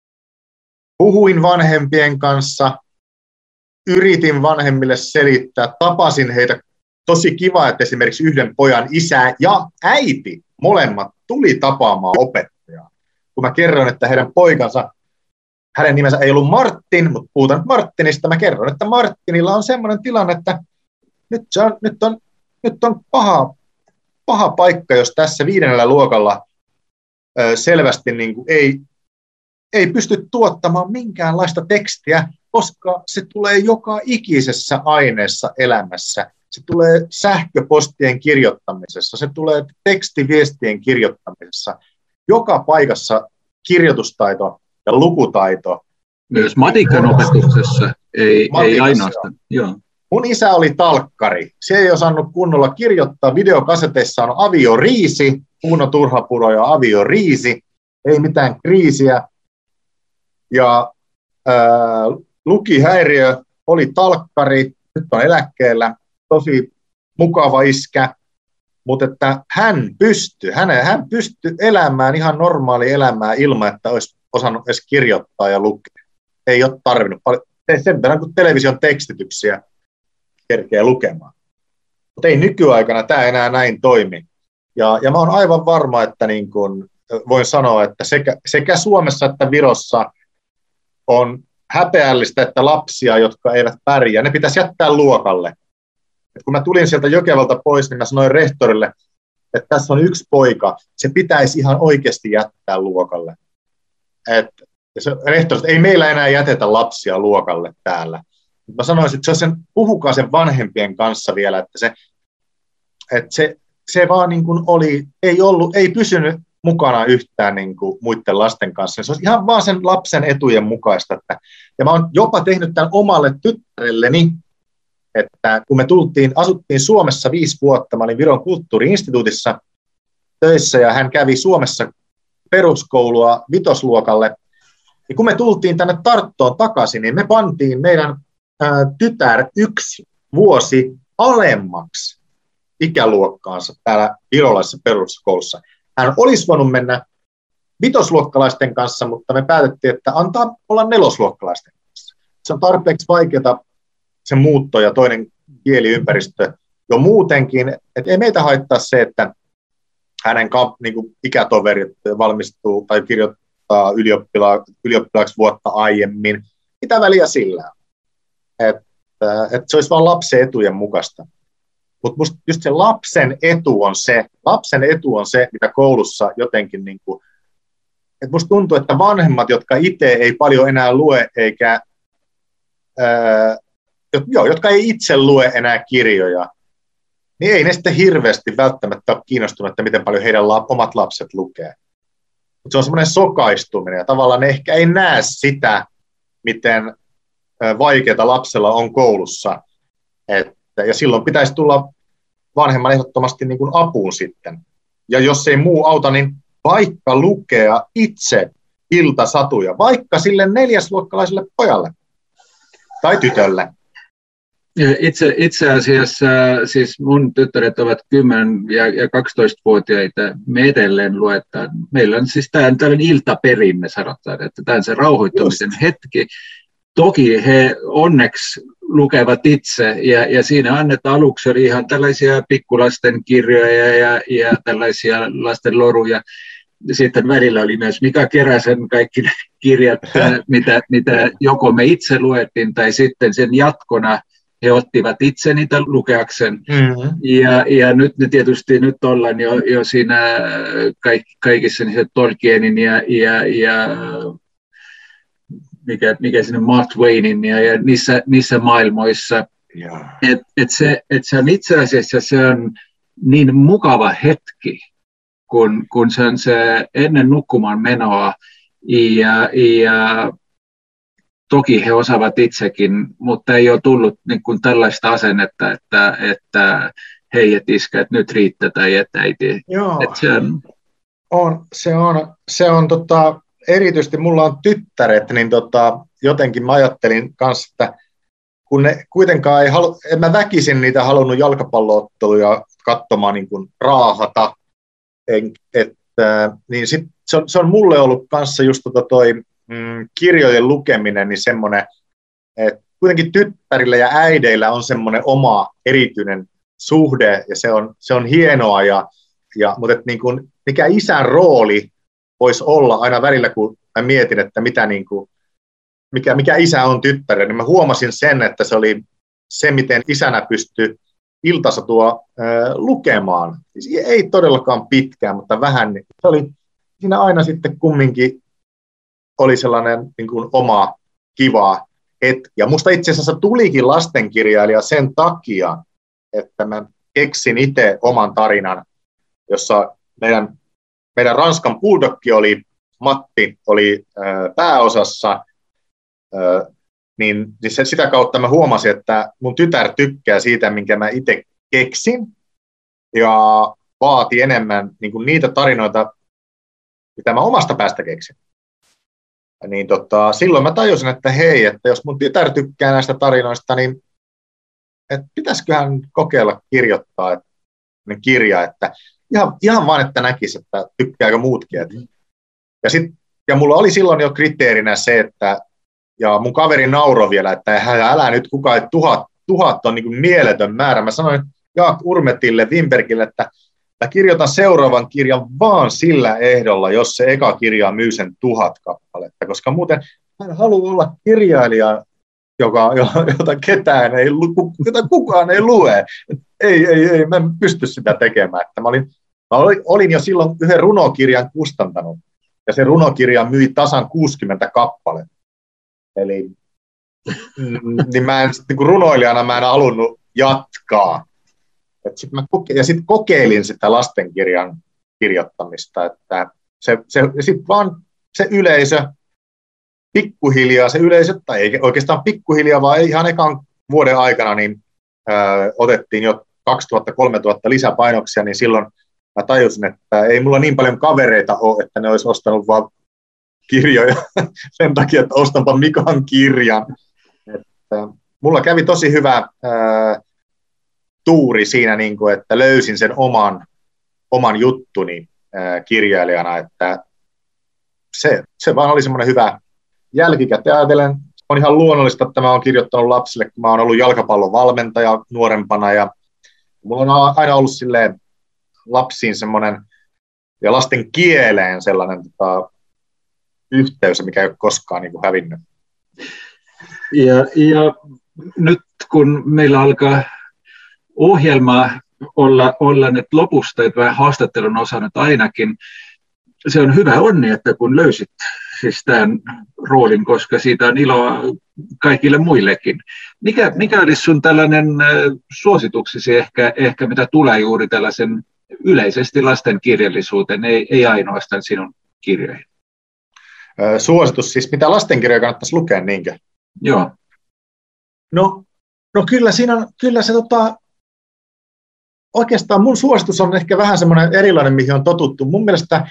[SPEAKER 2] Puhuin vanhempien kanssa, yritin vanhemmille selittää, tapasin heitä. Tosi kiva, että esimerkiksi yhden pojan isä ja äiti molemmat tuli tapaamaan opettajaa. Kun mä kerroin, että heidän poikansa, hänen nimensä ei ollut Martin, mutta puhutaan nyt Martinista, mä kerron, että Martinilla on semmoinen tilanne, että nyt, se on, nyt, on, nyt on paha, paha paikka, jos tässä viidennellä luokalla ö, selvästi niin kuin ei, ei pysty tuottamaan minkäänlaista tekstiä, koska se tulee joka ikisessä aineessa elämässä. Se tulee sähköpostien kirjoittamisessa, se tulee tekstiviestien kirjoittamisessa. Joka paikassa kirjoitustaito ja lukutaito.
[SPEAKER 1] Myös matikan opetuksessa, ei, ei ainoastaan. Joo.
[SPEAKER 2] Mun isä oli talkkari. Se ei osannut kunnolla kirjoittaa. Videokaseteissa on avioriisi, Uno Turhapuro ja avioriisi. Ei mitään kriisiä. Ja ää, lukihäiriö, oli talkkari, nyt on eläkkeellä. Tosi mukava iskä, mutta että hän pystyi, hän, hän pystyi elämään ihan normaali elämää ilman, että olisi osannut edes kirjoittaa ja lukea. Ei ole tarvinnut paljon, sen verran kuin television tekstityksiä kerkeä lukemaan. Mutta ei nykyaikana tämä enää näin toimi. Ja, ja mä oon aivan varma, että niin kun voin sanoa, että sekä, sekä Suomessa että Virossa on häpeällistä, että lapsia, jotka eivät pärjää, ne pitäisi jättää luokalle. Et kun mä tulin sieltä Jokevalta pois, niin mä sanoin rehtorille, että tässä on yksi poika, se pitäisi ihan oikeasti jättää luokalle. Et, ja se rehtori, että ei meillä enää jätetä lapsia luokalle täällä. Mä sanoisin, että se, sen, puhukaa sen vanhempien kanssa vielä, että se, että se, se vaan niin kuin oli, ei, ollut, ei pysynyt mukana yhtään niin kuin muiden lasten kanssa. Se olisi ihan vaan sen lapsen etujen mukaista. Että, ja mä oon jopa tehnyt tämän omalle tyttärelleni, että kun me tultiin, asuttiin Suomessa viisi vuotta, mä olin Viron kulttuuri-instituutissa töissä ja hän kävi Suomessa peruskoulua vitosluokalle. Ja kun me tultiin tänne Tarttoon takaisin, niin me pantiin meidän ää, tytär yksi vuosi alemmaksi ikäluokkaansa täällä virolaisessa peruskoulussa. Hän olisi voinut mennä vitosluokkalaisten kanssa, mutta me päätettiin, että antaa olla nelosluokkalaisten kanssa. Se on tarpeeksi vaikeaa se muutto ja toinen kieliympäristö jo muutenkin, että ei meitä haittaa se, että hänen niin kuin ikätoverit valmistuu tai kirjoittaa ylioppila- ylioppilaaksi vuotta aiemmin. Mitä väliä sillä on? Että, että se olisi vain lapsen etujen mukaista. Mutta musta just se lapsen etu on se, lapsen etu on se, mitä koulussa jotenkin, niin kuin, että musta tuntuu, että vanhemmat, jotka itse ei paljon enää lue, eikä, ää, joo, jotka ei itse lue enää kirjoja, niin ei ne sitten hirveästi välttämättä ole kiinnostunut, että miten paljon heidän la- omat lapset lukee. Mutta se on semmoinen sokaistuminen, ja tavallaan ne ehkä ei näe sitä, miten vaikeaa lapsella on koulussa, että, ja silloin pitäisi tulla vanhemman ehdottomasti niin kuin apuun sitten. Ja jos ei muu auta, niin vaikka lukea itse iltasatuja, vaikka sille neljäsluokkalaiselle pojalle tai tytölle.
[SPEAKER 1] Itse, itse asiassa siis mun tyttäret ovat kymmenen- ja kaksitoistavuotiaita. Me edelleen luetaan. Meillä on siis tämä tällainen iltaperinne, sanotaan, että tämä on se rauhoittumisen Just. hetki. Toki he onneksi lukevat itse, ja, ja siinä annetaan aluksi oli ihan tällaisia pikkulasten kirjoja ja, ja tällaisia lasten loruja. Sitten välillä oli myös Mika Keräsen kaikki kirjat, mitä, mitä joko me itse luettiin, tai sitten sen jatkona he ottivat itse niitä lukeakseen. Mm-hmm. Ja, ja nyt ne tietysti nyt ollaan jo, jo siinä kaik, kaikissa niissä Tolkienin ja, ja, ja mikä, mikä sinne Mark Twainin ja, ja niissä, niissä maailmoissa, että et se, et se on itse asiassa se on niin mukava hetki, kun, kun se on se ennen nukkumaan menoa, ja, ja toki he osaavat itsekin, mutta ei ole tullut niin kuin tällaista asennetta, että, että hei, et iskä, että nyt riittää tai että äiti.
[SPEAKER 2] Joo,
[SPEAKER 1] et se on,
[SPEAKER 2] on, se on, se on tota, erityisesti mulla on tyttäret, niin tota, jotenkin mä ajattelin kanssa, että kun ne kuitenkaan ei halu, en mä väkisin niitä halunnut jalkapallootteluja katsomaan niin kuin raahata, en, että, niin sit, se, on, se on mulle ollut kanssa just tota toi mm, kirjojen lukeminen, niin semmoinen, että kuitenkin tyttärillä ja äideillä on semmoinen oma erityinen suhde, ja se on, se on hienoa, ja, ja, mutta et niin kuin, mikä isän rooli voisi olla aina välillä, kun mä mietin, että mitä niin kuin, mikä, mikä isä on tyttärellä, niin mä huomasin sen, että se oli se, miten isänä pystyi iltasatua ää, lukemaan. Siis ei todellakaan pitkään, mutta vähän. Niin se oli siinä aina sitten kumminkin oli sellainen niin kuin oma kiva hetki. Ja musta itse asiassa tulikin lastenkirjailija sen takia, että mä keksin itse oman tarinan, jossa meidän, meidän Ranskan bulldogki oli, Matti oli ää, pääosassa, ää, niin, niin se, sitä kautta mä huomasin, että mun tytär tykkää siitä, minkä mä itse keksin, ja vaati enemmän niin kuin niitä tarinoita, mitä mä omasta päästä keksin. Ja niin tota, silloin mä tajusin, että hei, että jos mun tytär tykkää näistä tarinoista, niin että pitäisiköhän kokeilla kirjoittaa että, kirja, että ihan, ihan vaan, että näkisi, että tykkääkö muutkin. Mm-hmm. Ja, sit, ja mulla oli silloin jo kriteerinä se, että ja mun kaveri nauroi vielä, että älä nyt kukaan, että tuhat, tuhat on niin kuin mieletön määrä. Mä sanoin Jaak Urmetille, Wimbergille, että mä kirjoitan seuraavan kirjan vaan sillä ehdolla, jos se eka kirja myy sen tuhat kappaletta, koska muuten hän haluaa olla kirjailija, joka, jota ketään ei, jota kukaan ei lue. Ei, ei, ei, mä en pysty sitä tekemään. Että mä, olin, mä olin jo silloin yhden runokirjan kustantanut, ja se runokirja myi tasan kuusikymmentä kappaletta. Eli niin mä en, niin kuin runoilijana mä en halunnut jatkaa. Et sit mä koke, ja sitten kokeilin sitä lastenkirjan kirjoittamista, että se, se, sit vaan se yleisö, pikkuhiljaa se yleisö, tai ei oikeastaan pikkuhiljaa, vaan ihan ekan vuoden aikana, niin ää, otettiin jo kaksituhatta kolmetuhatta lisäpainoksia, niin silloin mä tajusin, että ei mulla niin paljon kavereita ole, että ne olisi ostanut vaan kirjoja sen takia, että ostanpa Mikan kirjan. Että mulla kävi tosi hyvä ää, tuuri siinä, niin kuin, että löysin sen oman, oman juttuni ää, kirjailijana, että se, se vaan oli semmoinen hyvä jälkikäteen ajatellen. On ihan luonnollista, että mä oon kirjoittanut lapsille, kun mä oon ollut jalkapallon valmentaja nuorempana, ja mulla on aina ollut silleen lapsiin semmoinen, ja lasten kieleen sellainen tota, yhteys, mikä ei ole koskaan niin kuin hävinnyt.
[SPEAKER 1] Ja, ja nyt kun meillä alkaa ohjelma olla, olla nyt lopusta, että vähän haastattelun osa nyt ainakin, se on hyvä onni, että kun löysit siis tämän roolin, koska siitä on iloa kaikille muillekin. Mikä, mikä olisi sun tällainen suosituksesi ehkä, ehkä mitä tulee juuri tällaisen yleisesti lasten kirjallisuuteen, ei, ei ainoastaan sinun kirjoihin?
[SPEAKER 2] Suositus siis, mitä lastenkirjoja kannattaisi lukea, niinkö?
[SPEAKER 1] Joo.
[SPEAKER 2] No, no kyllä, siinä, kyllä se tota, oikeastaan mun suositus on ehkä vähän semmoinen erilainen, mihin on totuttu. Mun mielestä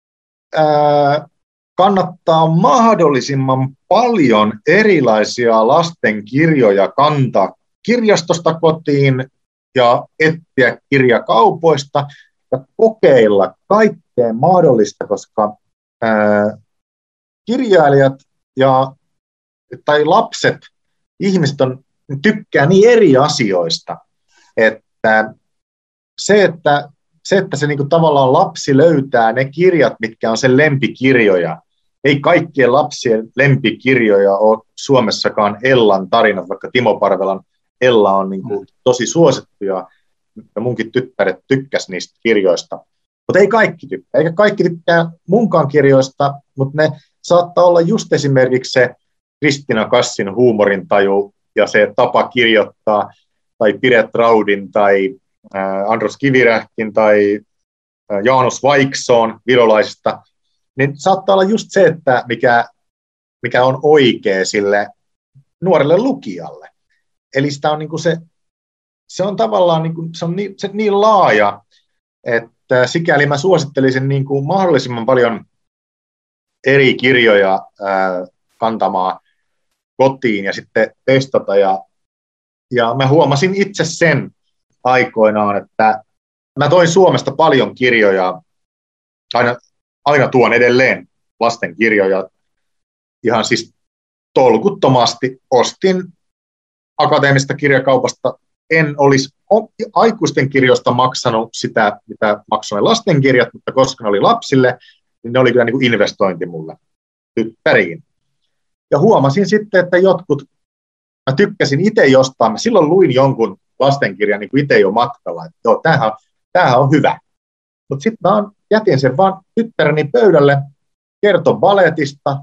[SPEAKER 2] ää, kannattaa mahdollisimman paljon erilaisia lastenkirjoja kantaa kirjastosta kotiin ja etsiä kirjakaupoista ja kokeilla kaikkea mahdollista, koska ää, kirjailijat ja, tai lapset, ihmiset on, tykkää niin eri asioista, että se, että se, että se niinku tavallaan lapsi löytää ne kirjat, mitkä on sen lempikirjoja. Ei kaikkien lapsien lempikirjoja ole Suomessakaan Ellan tarinat, vaikka Timo Parvelan Ella on niinku tosi suosittu ja munkin tyttäret tykkäs niistä kirjoista. Mutta ei kaikki tykkää, eikä kaikki tykkää munkaan kirjoista, mutta ne saattaa olla just esimerkiksi se Kristiina Kassin huumorintaju ja se tapa kirjoittaa, tai Piret Raudin, tai Andros Kivirähkin, tai Jaanus Vaiksoon virolaisista, niin saattaa olla just se, että mikä, mikä on oikea sille nuorelle lukijalle. Eli sitä on niin kuin se, se on tavallaan niin kuin, se on niin, se niin laaja, että sikäli mä suosittelisin niin kuin mahdollisimman paljon eri kirjoja ää, kantamaan kotiin ja sitten testata. Ja, ja mä huomasin itse sen aikoinaan, että mä toin Suomesta paljon kirjoja, aina, aina tuon edelleen lastenkirjoja, ihan siis tolkuttomasti ostin akateemisesta kirjakaupasta. En olisi aikuisten kirjoista maksanut sitä, mitä maksoin lastenkirjat, mutta koska ne oli lapsille, niin ne oli kyllä niin kuin investointi mulle tyttäriin. Ja huomasin sitten, että jotkut, mä tykkäsin itse jostain, mä silloin luin jonkun lastenkirjan niin kuin itse jo matkalla, että joo, tämähän, tämähän on hyvä. Mutta sitten mä jätin sen vaan tyttäreni pöydälle, kertoi baletista,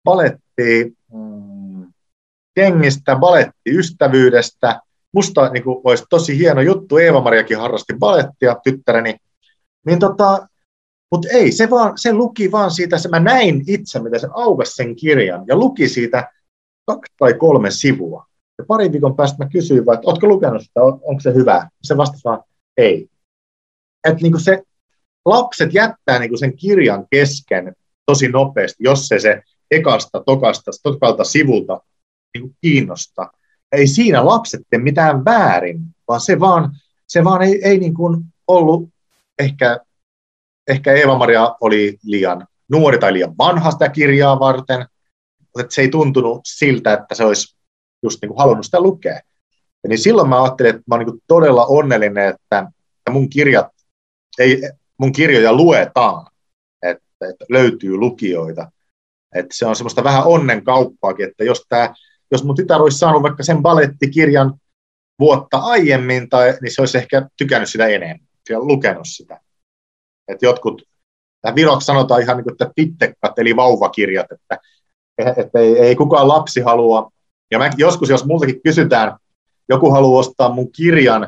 [SPEAKER 2] baletti mm, kengistä, baletti ystävyydestä. Musta niin kuin, olisi tosi hieno juttu, Eeva-Mariakin harrasti balettia, tyttäreni. Niin tota, mutta ei, se, vaan, se luki vaan siitä, se, mä näin itse, miten se aukasi sen kirjan ja luki siitä kaksi tai kolme sivua. Ja parin viikon päästä mä kysyin vaan, että ootko lukenut sitä, on, onko se hyvä? Se vastasi vaan, ei. Että niin se, lapset jättää niin sen kirjan kesken tosi nopeasti, jos se, se ekasta, tokasta, tokalta sivulta niin kiinnostaa. Ei siinä lapset tee mitään väärin, vaan se vaan, se vaan ei, ei niin kuin ollut, ehkä, ehkä Eeva-Maria oli liian nuori tai liian vanha sitä kirjaa varten, mutta se ei tuntunut siltä, että se olisi just niin kuin halunnut sitä lukea. Ja niin silloin mä ajattelin, että mä olen niin todella onnellinen, että mun, kirjat, ei, mun kirjoja luetaan, että, että löytyy lukijoita. Että se on semmoista vähän onnenkauppaakin, että jos, tää, jos mun tytär olisi saanut vaikka sen balettikirjan vuotta aiemmin, tai, niin se olisi ehkä tykännyt sitä enemmän ja lukenut sitä. Että jotkut, viroksi sanotaan ihan niin kuin, että pittekkat, eli vauvakirjat, että, että ei, ei kukaan lapsi halua. Ja mä, joskus, jos multakin kysytään, joku haluaa ostaa mun kirjan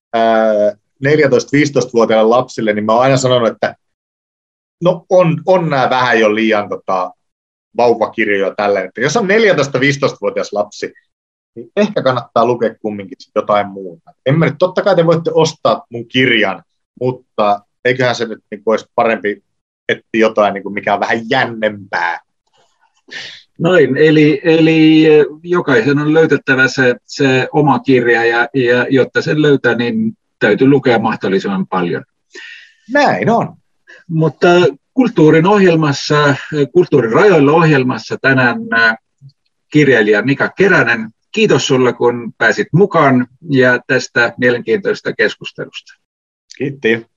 [SPEAKER 2] neljätoista-viisitoista-vuotiaille lapsille, niin mä oon aina sanonut, että no on, on nämä vähän jo liian tota, vauvakirjoja tälleen. Että jos on neljätoista-viisitoista-vuotias lapsi, niin ehkä kannattaa lukea kumminkin jotain muuta. En mä nyt, totta kai te voitte ostaa mun kirjan, mutta eiköhän se nyt niin olisi parempi etsiä jotain, niin kuin mikä on vähän jännempää.
[SPEAKER 1] Noin, eli, eli jokaisen on löytettävä se, se oma kirja, ja, ja jotta sen löytää, niin täytyy lukea mahdollisimman paljon.
[SPEAKER 2] Näin on.
[SPEAKER 1] Mutta kulttuurin ohjelmassa, kulttuurin rajoilla ohjelmassa tänään kirjailija Mika Keränen. Kiitos sulle, kun pääsit mukaan ja tästä mielenkiintoisesta keskustelusta.
[SPEAKER 2] Kiitos.